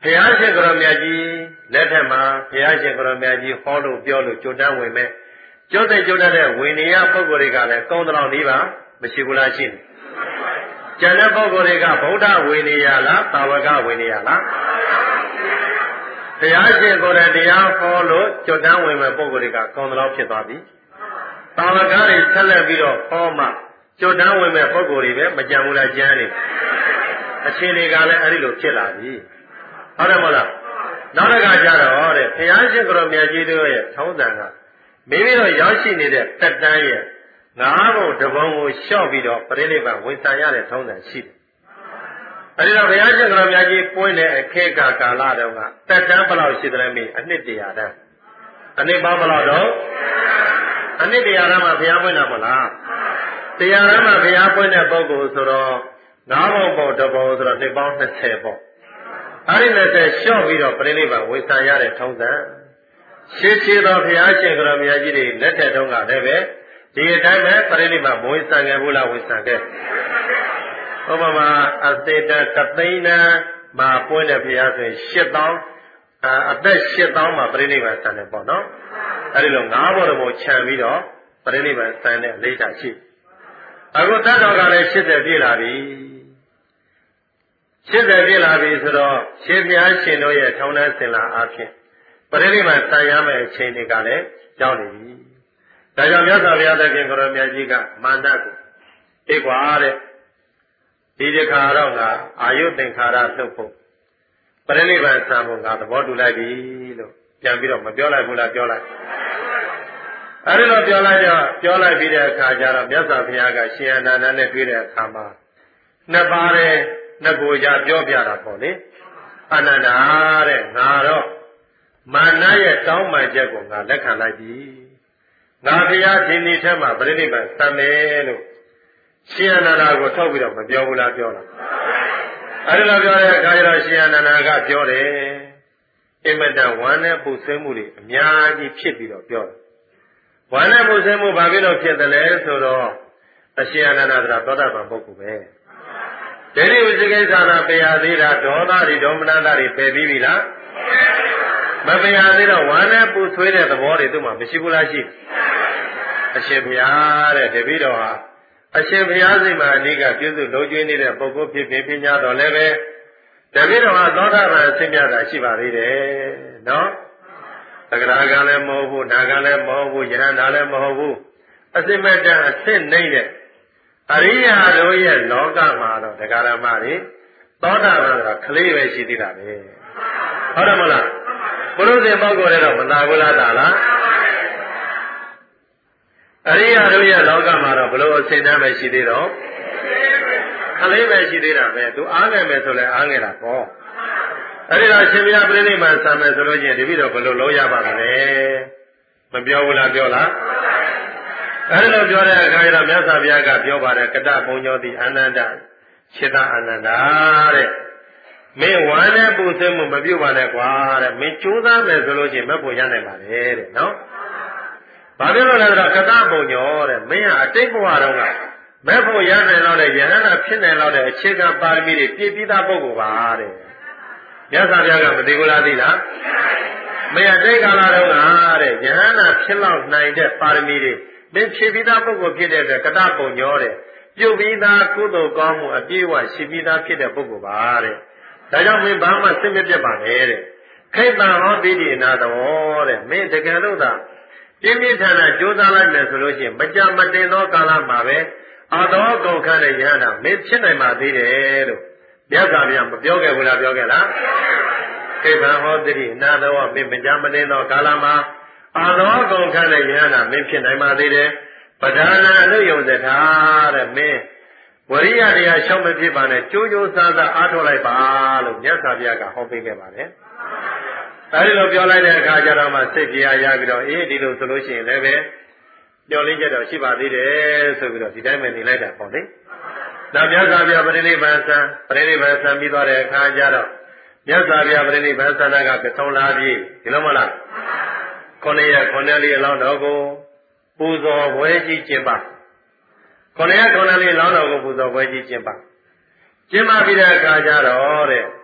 ရားရှင်ကိုရောမြတ်ကြီးလက်ထက်မှာဘုရားရှင်ကိုရောမြတ်ကြီးဟောလို့ပြောလို့ကြိုတန်းဝင်မဲ့ကြိုတဲ့ကြိုတတ်တဲ့ဝိနည်းပုဂ္ဂိုလ်တွေကလည်းကောင်းတော်လေးပါမရှိဘူးလားရှိတယ်ကျန်တဲ့ပုဂ္ဂိုလ်တွေကဗုဒ္ဓဝိနည်းလားသာဝကဝိနည်းလားဘုရားရှင်ကိုယ်တိုင်တရားဟောလို့ကြွတန်းဝင်မဲ့ပုဂ္ဂိုလ်တွေကကောင်းတော်ဖြစ်သွားပြီ။သာဝကတွေဆက်လက်ပြီးတော့ဟောမှကြွတန်းဝင်မဲ့ပုဂ္ဂိုလ်တွေပဲမကြံဘူးလားကြမ်းနေ။အခြေအနေကလည်းအဲ့ဒီလိုဖြစ်လာပြီ။ဟုတ်တယ်မဟုတ်လား။နောက်တစ်ခါကျတော့တဲ့ဘုရားရှင်ကိုယ်တော်မြတ်ကြီးတို့ရဲ့ထုံးစံကမိမိတို့ရောက်ရှိနေတဲ့တက်တန်းရဲ့ငါးဘုံတစ်ဘုံကိုလျှော့ပြီးတော့ပြိဋိဘံဝင်ဆံရတဲ့ထုံးစံရှိတယ်။အဲဒီတော့ဘုရားရှင်ကိုယ်တော်မြတ်ကြီးပွင့်တဲ့အခေတ်ကာလတုန်းကတက်တန်းဘယ်လောက်ရှိသလဲမေးအနှစ်တရာတန်းအနှစ်ပေါင်းဘယ်လောက်တော့အနှစ်တရာတန်းမှာဘုရားပွင့်တာမလားတရားတန်းမှာဘုရားပွင့်တဲ့ပုဂ္ဂိုလ်ဆိုတော့ငါးဘုံပုံတစ်ဘုံဆိုတော့နှစ်ပေါင်း၂၀ပေါ့အဲဒီ၂၀လျှော့ပြီးတော့ပြိဋိဘံဝင်ဆံရတဲ့ထုံးစံရှင်းရှင်းသောဘုရားရှင်ကိုယ်တော်မြတ်ကြီးတွေလက်ထက်တုန်းကလည်းပဲဒီအတိုင်းပဲပြိဋိဘံဝင်ဆံခဲ့ဘူးလားဝင်ဆံခဲ့ဥပမာအသေတသသိန်းနဲ့မှာပွင့်တဲ့ဘုရားဆိုရင်၈သောင်းအသက်၈သောင်းမှာပြိဋိဘံဆံတယ်ပေါ့နော်အဲဒီလိုငါးဘော်တော်ကိုခြံပြီးတော့ပြိဋိဘံဆံတဲ့အလေးထားရှိအခုတတ်တော်ကလည်း၈၀ပြည့်လာပြီ၈၀ပြည့်လာပြီဆိုတော့ရှင်ဘုရားရှင်တို့ရဲ့ထောင်းနှန်းစင်လာအားဖြင့်ပြိဋိဘံဆံရမယ့်အချိန်တွေကလည်းရောက်နေပြီဒါကြောင့်မြတ်စွာဘုရားသခင်ကိုရောမြတ်ကြီးကမာနကိုဧကွာတဲ့ဒီတခါတော့ငါအာယုသင်္ခါရလှုပ်ဖို့ပြိဋိဘံဆံဖို့ငါသဘောတူလိုက်ပြီလို့ပြန်ပြီးတော့မပြောလိုက်ဘူးလားပြောလိုက်အဲဒီလိုပြောလိုက်တော့ပြောလိုက်ပြီးတဲ့အခါကျတော့မြတ်စွာဘုရားကရှင်အနန္ဒာနဲ့တွေ့တဲ့အခါမှာနှစ်ပါးတဲ့နှစ်ကိုကြပြောပြတာပေါ့လေအနန္ဒာတဲ့ငါတော့မာနရဲ့တောင်းပန်ချက်ကိုငါလက်ခံလိုက်ပြီငါဘုရားဒီနေ့ထဲမှာပြိဋိဘံဆံမယ်လို့ရှင်အနန္ဒာကိုထောက်ပြီးတော့မပြောဘူးလားပြောတာအဲဒီလိုပြောတဲ့အခါကျတော့ရှင်အနန္ဒာကပြောတယ်အင်မတန်ဝမ်းနဲ့ပူဆွေးမှုတွေအများကြီးဖြစ်ပြီးတော့ပြောတယ်ဝမ်းနဲ့ပူဆွေးမှုဘာဖြစ်လို့ဖြစ်တယ်လဲဆိုတော့အရှင်အနန္ဒာကသောတာပန်ပုဂ္ဂိုလ်ပဲဒိဋ္ဌိဝိသိကိစ္စနာပယ်ရသေးတာဒေါသတွေဒေါမနတာတွေပယ်ပြီးပြီလားမပယ်ရသေးတော့ဝမ်းနဲ့ပူဆွေးတဲ့သဘောတွေသူ့မှာမရှိဘူးလားရှိအရှင်ဘုရားတဲ့တပည့်တော်ဟာအရှင်ဘုရားစိတ်မှာအနိကပြုစုလုံးကျွေးနေတဲ့ပုဂ္ဂိုလ်ဖြစ်ဖြစ်ပညာတော်လည်းပဲတပည့်တော်ဟာသောတာပန်အဆင့်ပြတာရှိပါသေးတယ်နော်သက္ကရာကလည်းမဟုတ်ဘူးနာကလည်းမဟုတ်ဘူးယဟန္တာလည်းမဟုတ်ဘူးအစစ်မဲ့တဲ့အဆင့်နှိမ့်တဲ့အရိယာတို့ရဲ့လောကမှာတော့ဒကာရမတွေသောတာပန်ဆိုတာခလေးပဲရှိသေးတာပဲဟုတ်တယ်မလားဘုရုဇဉ်ပုဂ္ဂိုလ်တွေတော့မသာဘူးလားသာလားအရိယာတို့ရဲ့လောကမှာတော့ဘလို့အစဉ်တမ်းပဲရှိသေးတော့ခလေးပဲရှိသေးတာပဲသူအားငယ်မယ်ဆိုလဲအားငယ်တာပေါ့အဲ့ဒီတော့ရှင်ဘုရားပြိဋိဘံဆံမယ်ဆိုလို့ချင်းတပည့်တော်ဘလို့လုံးရပါမလဲမပြောဘူးလားပြောလားအဲ့ဒီလိုပြောတဲ့အခါကျတော့မြတ်စွာဘုရားကပြောပါတယ်ကတ္တဘုံညောတိအာနန္ဒခြေတအာနန္ဒတဲ့မင်းဝမ်းနဲ့ပူဆွေးမှုမပြုတ်ပါနဲ့ကွာတဲ့မင်းကြိုးစားမယ်ဆိုလို့ချင်းမက်ဖို့ရနိုင်ပါလေတဲ့နော်ဘာဖြစ်လို့လဲဆိုတော့ကတ္တဘုံညောတဲ့မင်းကအတိတ်ဘဝတုန်းကမက်ဖို့ရနိုင်တော့တဲ့ယဟန္တာဖြစ်နိုင်တော့တဲ့အခြေခံပါရမီတွေပြည့်ပြီးသားပုဂ္ဂိုလ်ပါတဲ့မြတ်စွာဘုရားကမသိဘူးလားသိလားမင်းအတိတ်ကာလတုန်းကတဲ့ယဟန္တာဖြစ်လောက်နိုင်တဲ့ပါရမီတွေမင်းဖြည့်ပြီးသားပုဂ္ဂိုလ်ဖြစ်တဲ့အတွက်ကတ္တပုံညောတဲ့ပြုတ်ပြီးသားကုသိုလ်ကောင်းမှုအပြည့်အဝရှိပြီးသားဖြစ်တဲ့ပုဂ္ဂိုလ်ပါတဲ့ဒါကြောင့်မင်းဘာမှစိတ်မပြတ်ပါနဲ့တဲ့ခိတ္တဟောတိတိအနာတော်တဲ့မင်းတကယ်လို့သာပြင်းပြင်းထန်ထန်ကြိုးစားလိုက်မယ်ဆိုလို့ရှိရင်မကြမတင်သောကာလမှာပဲအာသောကုန်ခန့်တဲ့ယဟန္တာမင်းဖြစ်နိုင်ပါသေးတယ်လို့မြတ်စွာဘုရားမပြောခဲ့ဘူးလားပြောခဲ့လားခိတ္တဟောတိတိအနာတော်မင်းမကြမတင်သောကာလမှာအာသောကုန်ခန့်တဲ့ယဟန္တာမင်းဖြစ်နိုင်ပါသေးတယ်ပဒနာအနုယုံသထာတဲ့မင်းဝရိယတရားရှောင်မဖြစ်ပါနဲ့ကြိုးကြိုးစားစားအားထုတ်လိုက်ပါလို့မြတ်စွာဘုရားကဟောပေးခဲ့ပါတယ်အဲဒီလိုပြောလိုက်တဲ့အခါကျတော့မှစိတ်ပြာရပြီးတော့အေးဒီလိုဆိုလို့ရှိရင်လည်းပဲမျောလင်းချက်တော့ရှိပါသေးတယ်ဆိုပြီးတော့ဒီတိုင်းပဲနေလိုက်တာပေါ့လေနောက်မြတ်စွာဘုရားပရိနိဗ္ဗာန်ဆံပရိနိဗ္ဗာန်ဆံပြီးသွားတဲ့အခါကျတော့မြတ်စွာဘုရားပရိနိဗ္ဗာန်ဆံကကထုံလာပြီဒီလိုမလားခုနှစ်ရက်ခုနှစ်လေးအလောင်းတော်ကိုပူဇော်ပွဲကြီးကျင်းပခုနှစ်ရက်ခုနှစ်လေးအလောင်းတော်ကိုပူဇော်ပွဲကြီးကျင်းပကျင်းပပြီးတဲ့အခါကျတော့တဲ့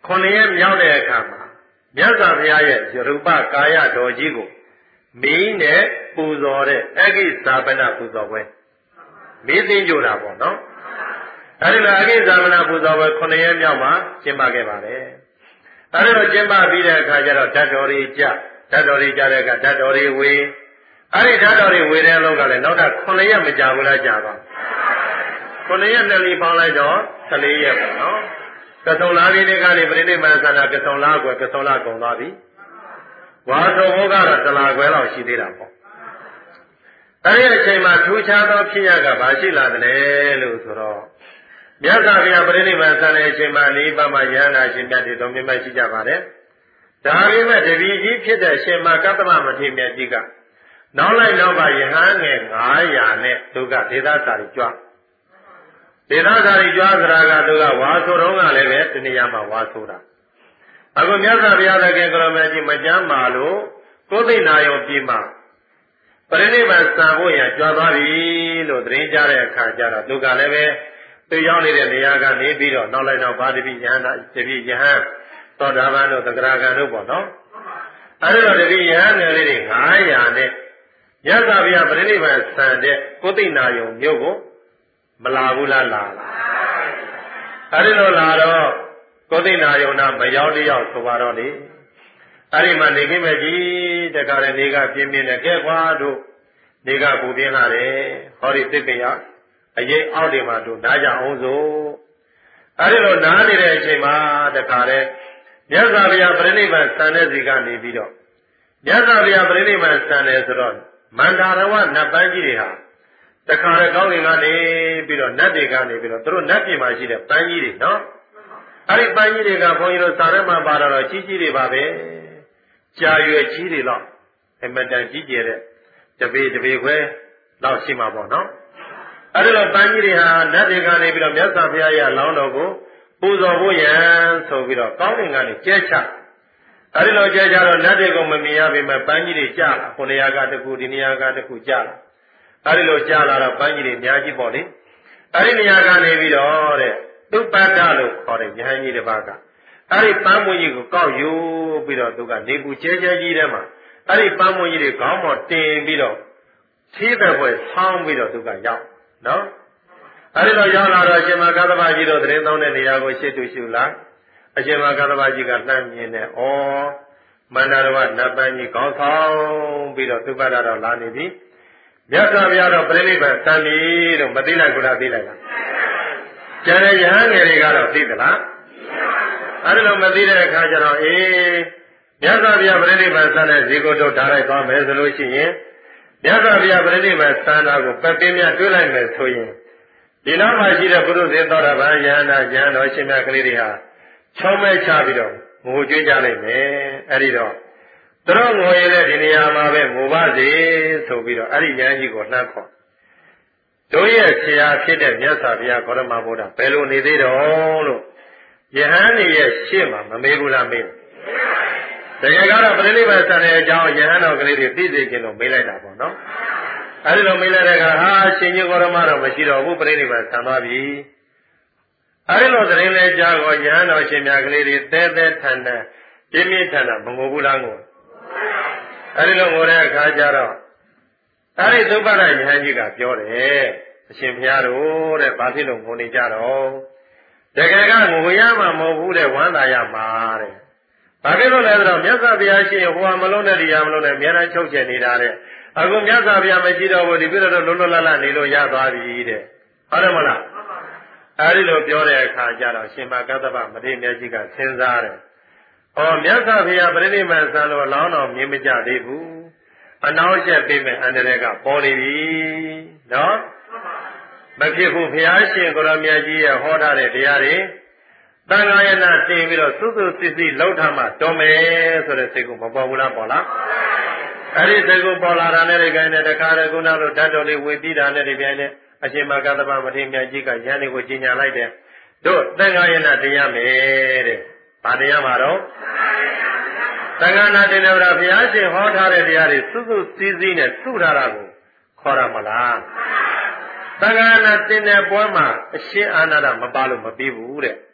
ခုနှစ်ရက်မြောက်တဲ့အခါမှာမြတ်စွာဘုရားရဲ့ရူပကာယတော်ကြီးကိုမီးနဲ့ပူဇော်တဲ့အဂိဇာပနပူဇော်ပွဲမီးသိမ်းကြတာပေါ့နော်အဲဒီလိုအဂိဇာပနပူဇော်ပွဲခုနှစ်ရက်မြောက်မှာကျင်းပခဲ့ပါတယ်အဲဒီလိုကျင်းပပြီးတဲ့အခါကျတော့ဓာတ်တော်တွေကြဓာတ်တော်တွေကြတဲ့အခါဓာတ်တော်တွေဝေအဲဒီဓာတ်တော်တွေဝေတဲ့လောက်ကလည်းနောက်ထပ်ခုနှစ်ရက်မကြာဘူးလားကြာပါခုနှစ်ရက်နဲ့လီပေါင်းလိုက်တော့ဆယ်လေးရက်ပေါ့နော်ကဆုံလာပြီးတဲ့ကနေပြိဋိဘံသန္တာကဆုံလာကွယ်ကဆုံလာကုန်သွားပြီဝါဆိုဘုကတော့တလာခွဲလောက်ရှိသေးတာပေါ့အဲဒီအချိန်မှာထူးခြားသောဖြစ်ရကဘာရှိလာတယ်လို့ဆိုတော့မြတ်စွာဘုရားပြိဋိဘံသန္တာအချိန်မှာနိဗ္ဗာန်မှာယဟန္တာရှင်မြတ်တွေတော်မြတ်မရှိကြပါတယ်ဒါပေမဲ့တပည့်ကြီးဖြစ်တဲ့ရှင်မကတ္တမမထေရမြတ်ကြီးကနောက်လိုက်နောက်ပါယဟန်ငယ်ငါးရာနဲ့သူကဒေသစာရီကြွဒေသစာရီကြွသရာကသူကဝါဆိုတော့ကလည်းပဲတဏှာမှာဝါဆိုတာအခုမြတ်စွာဘုရားသခင်ကိုရမကြီးမကြမ်းပါလို့ကိုသိနာယုံပြည်မှာပရိနိဗ္ဗာန်စံဖို့ရကြွသွားပြီလို့သတင်းကြတဲ့အခါကျတော့သူကလည်းပဲသူရောက်နေတဲ့နေရာကနေပြီးတော့နောက်လိုက်နောက်ပါတပိယဟန်တပိယဟန်သောတာပန်တို့သက္ကရာကံတို့ပေါ့နော်အဲဒီတော့တပိယဟန်ငယ်လေးတွေငါးရာနဲ့မြတ်စွာဘုရားပြိဋိဘံစံတဲ့ကိုသိနာယုံမြို့ကိုမလာဘူးလားလာလားအဲဒီလိုလာတော့ကိုသိနာယုံနာမရောက်တယောက်ဆိုပါတော့လေအဲဒီမှာနေခင်းမဲ့ကြီးတခါလည်းနေကပြင်းပြင်းနဲ့ကဲကွာတို့နေကပူပြင်းလာတယ်ဟောဒီသစ်ပင်ရအရေးအောက်တွေမှာတို့နားကြအောင်ဆိုအဲဒီလိုနားနေတဲ့အချိန်မှာတခါလည်းမြတ်စွာဘုရားပြိဋိဘံစံတဲ့စီကနေပြီးတော့မြတ်စွာဘုရားပြိဋိဘံစံတယ်ဆိုတော့မန္တာရဝနတ်ပန်းကြီးတွေဟာတခါလေကောင်းကင်ကနေပြီးတော့နတ်တွေကနေပြီးတော့သူတို့နတ်ပြည်မှာရှိတဲ့ပန်းကြီးတွေနော်အဲ့ဒီပန်းကြီးတွေကဘုန်းကြီးတို့စာထဲမှာပါတော့ကြီးကြီးတွေပါပဲကြာရွယ်ကြီးတွေတော့အမတန်ကြီးကျယ်တဲ့တပေတပေခွဲလောက်ရှိမှာပေါ့နော်အဲ့ဒီလိုပန်းကြီးတွေဟာနတ်တွေကနေပြီးတော့မြတ်စွာဘုရားရဲ့လောင်းတော်ကိုပူဇော်ဖို့ရန်ဆိုပြီးတော့ကောင်းကင်ကနေကျဲချအဲဒီလိုကြကြတော့နတ်တွေကိုမမြင်ရပေမဲ့ပန်းကြီးတွေကြာလာခုနေရာကတခုဒီနေရာကတခုကြာလာအဲဒီလိုကြာလာတော့ပန်းကြီးတွေအများကြီးပေါ့လေအဲဒီနေရာကနေပြီးတော့တဲ့သူပတ္တလို့ခေါ်တဲ့ယဟန်ကြီးတစ်ပါးကအဲဒီပန်းမွေးကြီးကိုကောက်ယူပြီးတော့သူကနေပူကျဲကျဲကြီးထဲမှာအဲဒီပန်းမွေးကြီးတွေခေါင်းပေါ်တင်ပြီးတော့သေးတဲ့ဘွယ်ဆောင်းပြီးတော့သူကရောက်နော်အဲဒီလိုရောက်လာတော့ရှင်မကတ္တဗကြီးတို့သတင်းသုံးတဲ့နေရာကိုရှေ့တူရှုလာအရှင်မကတ္တဗကြီးကနှမ်းမြင်နေဩမန္တရဝနတ်ပန်းကြီးကောင်းဆောင်ပြီးတော့သူပတ္တတော့လာနေပြီမြတ်စွာဘုရားတော့ပြိဋိဘံစံပြီတော့မသိလိုက်ဘူးလားသိလိုက်လားကျန်တဲ့ယဟန်ငယ်တွေကတော့သိသလားအဲဒီလိုမသိတဲ့အခါကျတော့အေးမြတ်စွာဘုရားပြိဋိဘံစံတဲ့ဇီကိုထုတ်ထားလိုက်သွားမယ်ဆိုလို့ရှိရင်မြတ်စွာဘုရားပြိဋိဘံစံတာကိုပက်ပင်းများတွေးလိုက်မယ်ဆိုရင်ဒီနောက်မှာရှိတဲ့ပုရုဇေသောတာပန်ယဟန္တာယဟန်တော်ရှင်မြတ်ကလေးတွေဟာချောင်းမဲချပြီးတော့ငိုကြွေးကြလိုက်မယ်အဲဒီတော့သူတို့ငိုရတဲ့ဒီနေရာမှာပဲငိုပါစေဆိုပြီးတော့အဲ့ဒီဉာဏ်ကြီးကိုနှမ်းခေါ်တို့ရဲ့ဆရာဖြစ်တဲ့မြတ်စွာဘုရားဂေါတမဘုရားဘယ်လိုနေသေးတော့လို့ယဟန်ကြီးရဲ့ရှေ့မှာမမေးဘူးလားမေးတကယ်ကတော့ပြိဋိဘံစံတဲ့အကြောင်းယဟန်တော်ကလေးတွေသိစေခြင်းလို့မေးလိုက်တာပေါ့နော်အဲ့ဒီလိုမေးလိုက်တဲ့အခါဟာရှင်ကြီးဂေါတမတော့မရှိတော့ဘူးပြိဋိဘံစံသွားပြီအဲဒီလိုသတင်းလဲကြားကိုယဟန်တော်ရှင်မြတ်ကလေးတွေတဲတဲထန်ထန်ပြင်းပြင်းထန်ထန်မငိုဘူးလားငိုအဲဒီလိုငိုတဲ့အခါကျတော့အဲဒီသုပ္ပဒယဟန်ကြီးကပြောတယ်အရှင်ဘုရားတို့တဲ့ဘာဖြစ်လို့ငိုနေကြတော့တကယ်ကငိုရမှာမဟုတ်ဘူးတဲ့ဝမ်းသာရမှာတဲ့ဘာဖြစ်လို့လဲဆိုတော့မြတ်စွာဘုရားရှင်ဟိုဟာမလုံးတဲ့တရားမလုံးနဲ့အများအားချုပ်ချယ်နေတာတဲ့အခုမြတ်စွာဘုရားမရှိတော့ဘူးဒီပြည့်တော့လွတ်လွတ်လပ်လပ်နေလို့ရသွားပြီတဲ့ဟုတ်တယ်မလားအဲဒီလိုပြောတဲ့အခါကျတော့ရှင်မကတ္တဗမထေရမြတ်ကြီးကစဉ်းစားတယ်။အော်မြတ်စွာဘုရားပြိဋိဘံစံလို့လောင်းတော်မြင်မကြသေးဘူး။အနောက်ချက်ပေးမဲ့အန္တရာယ်ကပေါ်နေပြီ။နော်။မဖြစ်ဘူးဘုရားရှင်ကိုရမြတ်ကြီးရဲ့ဟောထားတဲ့တရားတွေသံဃာယနာတင်ပြီးတော့စွစွစစ်စစ်လှုပ်ထားမှတော်မယ်ဆိုတဲ့စိတ်ကိုမပေါ်ဘူးလားပေါ်လား။အဲဒီစိတ်ကိုပေါ်လာတာနဲ့ဒီကိုင်းနဲ့တခါတည်းကုနာလို့ဓာတ်တော်လေးဝေပြီးတာနဲ့ဒီပြိုင်နဲ့အရှင်မကတ္တဗမထေရမြတ်ကြီးကယန္တိကိုကြီးညာလိုက်တယ်တို့သံဃာယနာတရားမယ်တဲ့ဘာတရားမှာတော့သံဃာနာတင်တယ်ဗျာဘုရားရှင်ဟောထားတဲ့တရားတွေစွစွစည်းစည်းနဲ့စုထားတာကိုခေါ်ရမလားသံဃာနာတင်တဲ့ပွဲမှာအရှင်အာနန္ဒမပါလို့မပြီးဘူးတဲ့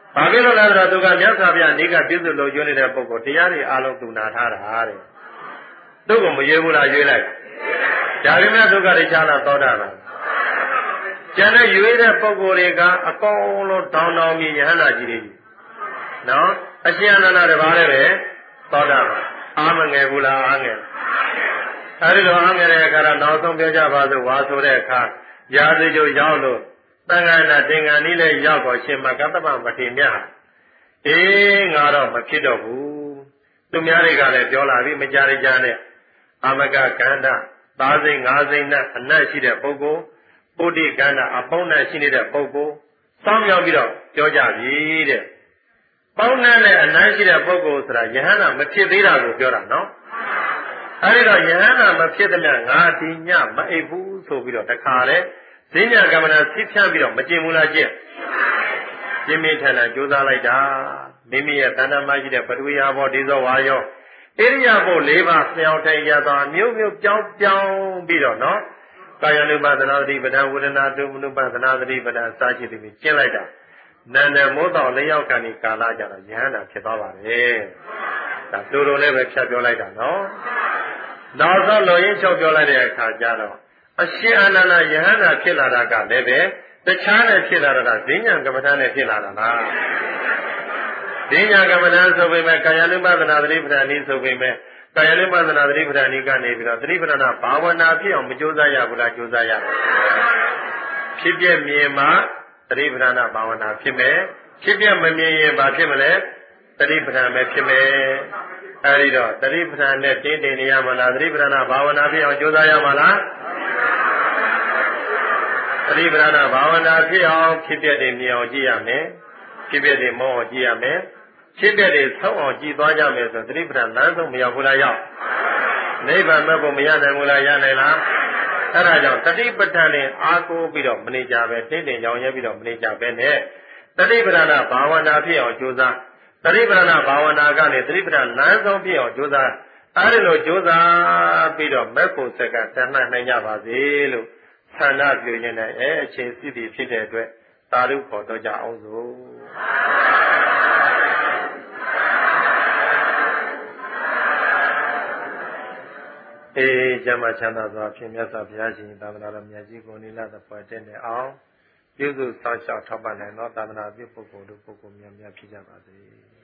ဘာဖြစ်လို့လဲဆိုတော့သူကမြတ်စွာဘုရားအဓိကပြုစုလို့ရွေးနေတဲ့ပုဂ္ဂိုလ်တရားတွေအားလုံးသူနာထားတာတဲ့သူ့ကိုမရွေးဘူးလားရွေးလိုက်ဒါပေမဲ့သူကတခြားလားသောတာလားကျန်တဲ့ရွေးတဲ့ပုဂ္ဂိုလ်တွေကအကုန်လုံးတောင်းတောင်းပြီးယဟန္တာကြီးတွေနော်အရှင်အနန္ဒတပါးလည်းပဲသောတာပန်အားမငယ်ဘူးလားအားငယ်အဲဒီလိုအားငယ်တဲ့အခါတော့နောက်ဆုံးပြောကြပါစို့ဝါဆိုတဲ့အခါရာဇိကျိုးရောက်လို့သံဃာနာတင်္ဂန်ဤလည်းရောက်တော့ရှင်မကတ္တပမထေရမြတ်အေးငါတော့မဖြစ်တော့ဘူးသူများတွေကလည်းပြောလာပြီမကြရကြနဲ့အာမကကန္တသားစိန်ငါးစိန်နဲ့အနတ်ရှိတဲ့ပုဂ္ဂိုလ်ပုဒ္ဓိကန္တအပေါင်းနဲ့ရှိနေတဲ့ပုဂ္ဂိုလ်စောင်းမြောက်ပြီးတော့ပြောကြပြီတဲ့ပေါင်းနဲ့အနတ်ရှိတဲ့ပုဂ္ဂိုလ်ဆိုတာယဟန္တာမဖြစ်သေးတာကိုပြောတာနော်အဲဒီတော့ယဟန္တာမဖြစ်တဲ့မြတ်ငါဒီညမအိပ်ဘူးဆိုပြီးတော့တခါလေဈဉ္ညာကမ္မနာသိဖြန့်ပြီးတော့မကျင်ဘူးလားကျင့်ပြင်းပြင်းထန်ထန်ကြိုးစားလိုက်တာမိမိရဲ့တဏ္ဍမရှိတဲ့ပထဝီယာဘောဒေဇောဝါယောဣရိယာပုတ်၄ပါးပြောင်းထိုင်ရသောမျိုးမျိုးပြောင်းပြောင်းပြီးတော့နော်ကာယ ानु ပါဒနာသတိပဋ္ဌာန်ဝေဒနာတုမနုပါဒနာသတိပဋ္ဌာန်စာရှိသည်ကျင့်လိုက်တာနန္ဒမိုးတော်လျောက်ကနေကာလကြတော့ယဟန္တာဖြစ်သွားပါတယ်ဒါတူတူလည်းပဲဖြတ်ပြောလိုက်တာနော်နောက်ဆုံးလိုရင်းချုပ်ပြောလိုက်တဲ့အခါကျတော့အရှင်အာနန္ဒယဟန္တာဖြစ်လာတာကလည်းပဲတခြားနဲ့ဖြစ်လာတာကဈဉ္ညာကမ္မဋ္ဌာန်းနဲ့ဖြစ်လာတာလားဈဉ္ညာကမ္မဋ္ဌာန်းဆိုပေမဲ့ကာယ ानु ပါဒနာသတိပဋ္ဌာန်ဤဆိုပေမဲ့ကာယ ानु ပါဒနာသတိပဋ္ဌာန်ဤကနေပြီးတော့သတိပဋ္ဌာန်ဘာဝနာဖြစ်အောင်မကြိုးစားရဘူးလားကြိုးစားရဖြစ်ပြမြင်မှသတိပဋ္ဌာန်ဘာဝနာဖြစ်မယ်ဖြစ်ပြမမြင်ရင်ဘာဖြစ်မလဲသတိပဋ္ဌာန်ပဲဖြစ်မယ်အဲဒီတော့သတိပဋ္ဌာန်နဲ့တင်းတင်းနေရမလားသတိပဋ္ဌာန်ဘာဝနာဖြစ်အောင်ကြိုးစားရမလားသတိပဋ္ဌာန်ဘာဝနာဖြစ်အောင်ဖြစ်ပြတဲ့မြင်အောင်ကြည့်ရမယ်ဖြစ်ပြတဲ့မောအောင်ကြည့်ရမယ်ဖြစ်ပြတဲ့ဆုံးအောင်ကြည့်သွားကြမယ်ဆိုသတိပဋ္ဌာန်လမ်းဆုံးမရောက်ဘူးလားရောက်နိဗ္ဗာန်မဲ့ဖို့မရနိုင်ဘူးလားရနိုင်လားအဲဒါကြောင့်တတိပဋ္ဌာန်နဲ့အားကိုးပြီးတော့မနေကြပဲတင်းတင်းကြောင်ရဲပြီးတော့မနေကြပဲနဲ့တတိပဋ္ဌာန်ဘာဝနာဖြစ်အောင်ကြိုးစားတတိပဋ္ဌာန်ဘာဝနာကနေတတိပဋ္ဌာန်လမ်းဆုံးဖြစ်အောင်ကြိုးစားအဲဒီလိုကြိုးစားပြီးတော့မဲ့ဖို့ဆက်ကတဏှာနိုင်ကြပါစေလို့ဆန္ဒပြုရင်းနဲ့အဲအချိန်စီတည်ဖြစ်တဲ့အတွက်သာဓုခေါ်တော့ကြအောင်စို့အေးကျမ်းမာချမ်းသာစွာဖြင့်မြတ်စွာဘုရားရှင်သာသနာတော်မြတ်ကြီးကိုနိလသဖွယ်တဲ့နဲ့အောင်ပြုစုစောင့်ရှောက်ထောက်ပံ့နိုင်သောသာသနာပြုပုဂ္ဂိုလ်တို့ပုဂ္ဂိုလ်များများဖြစ်ကြပါစေ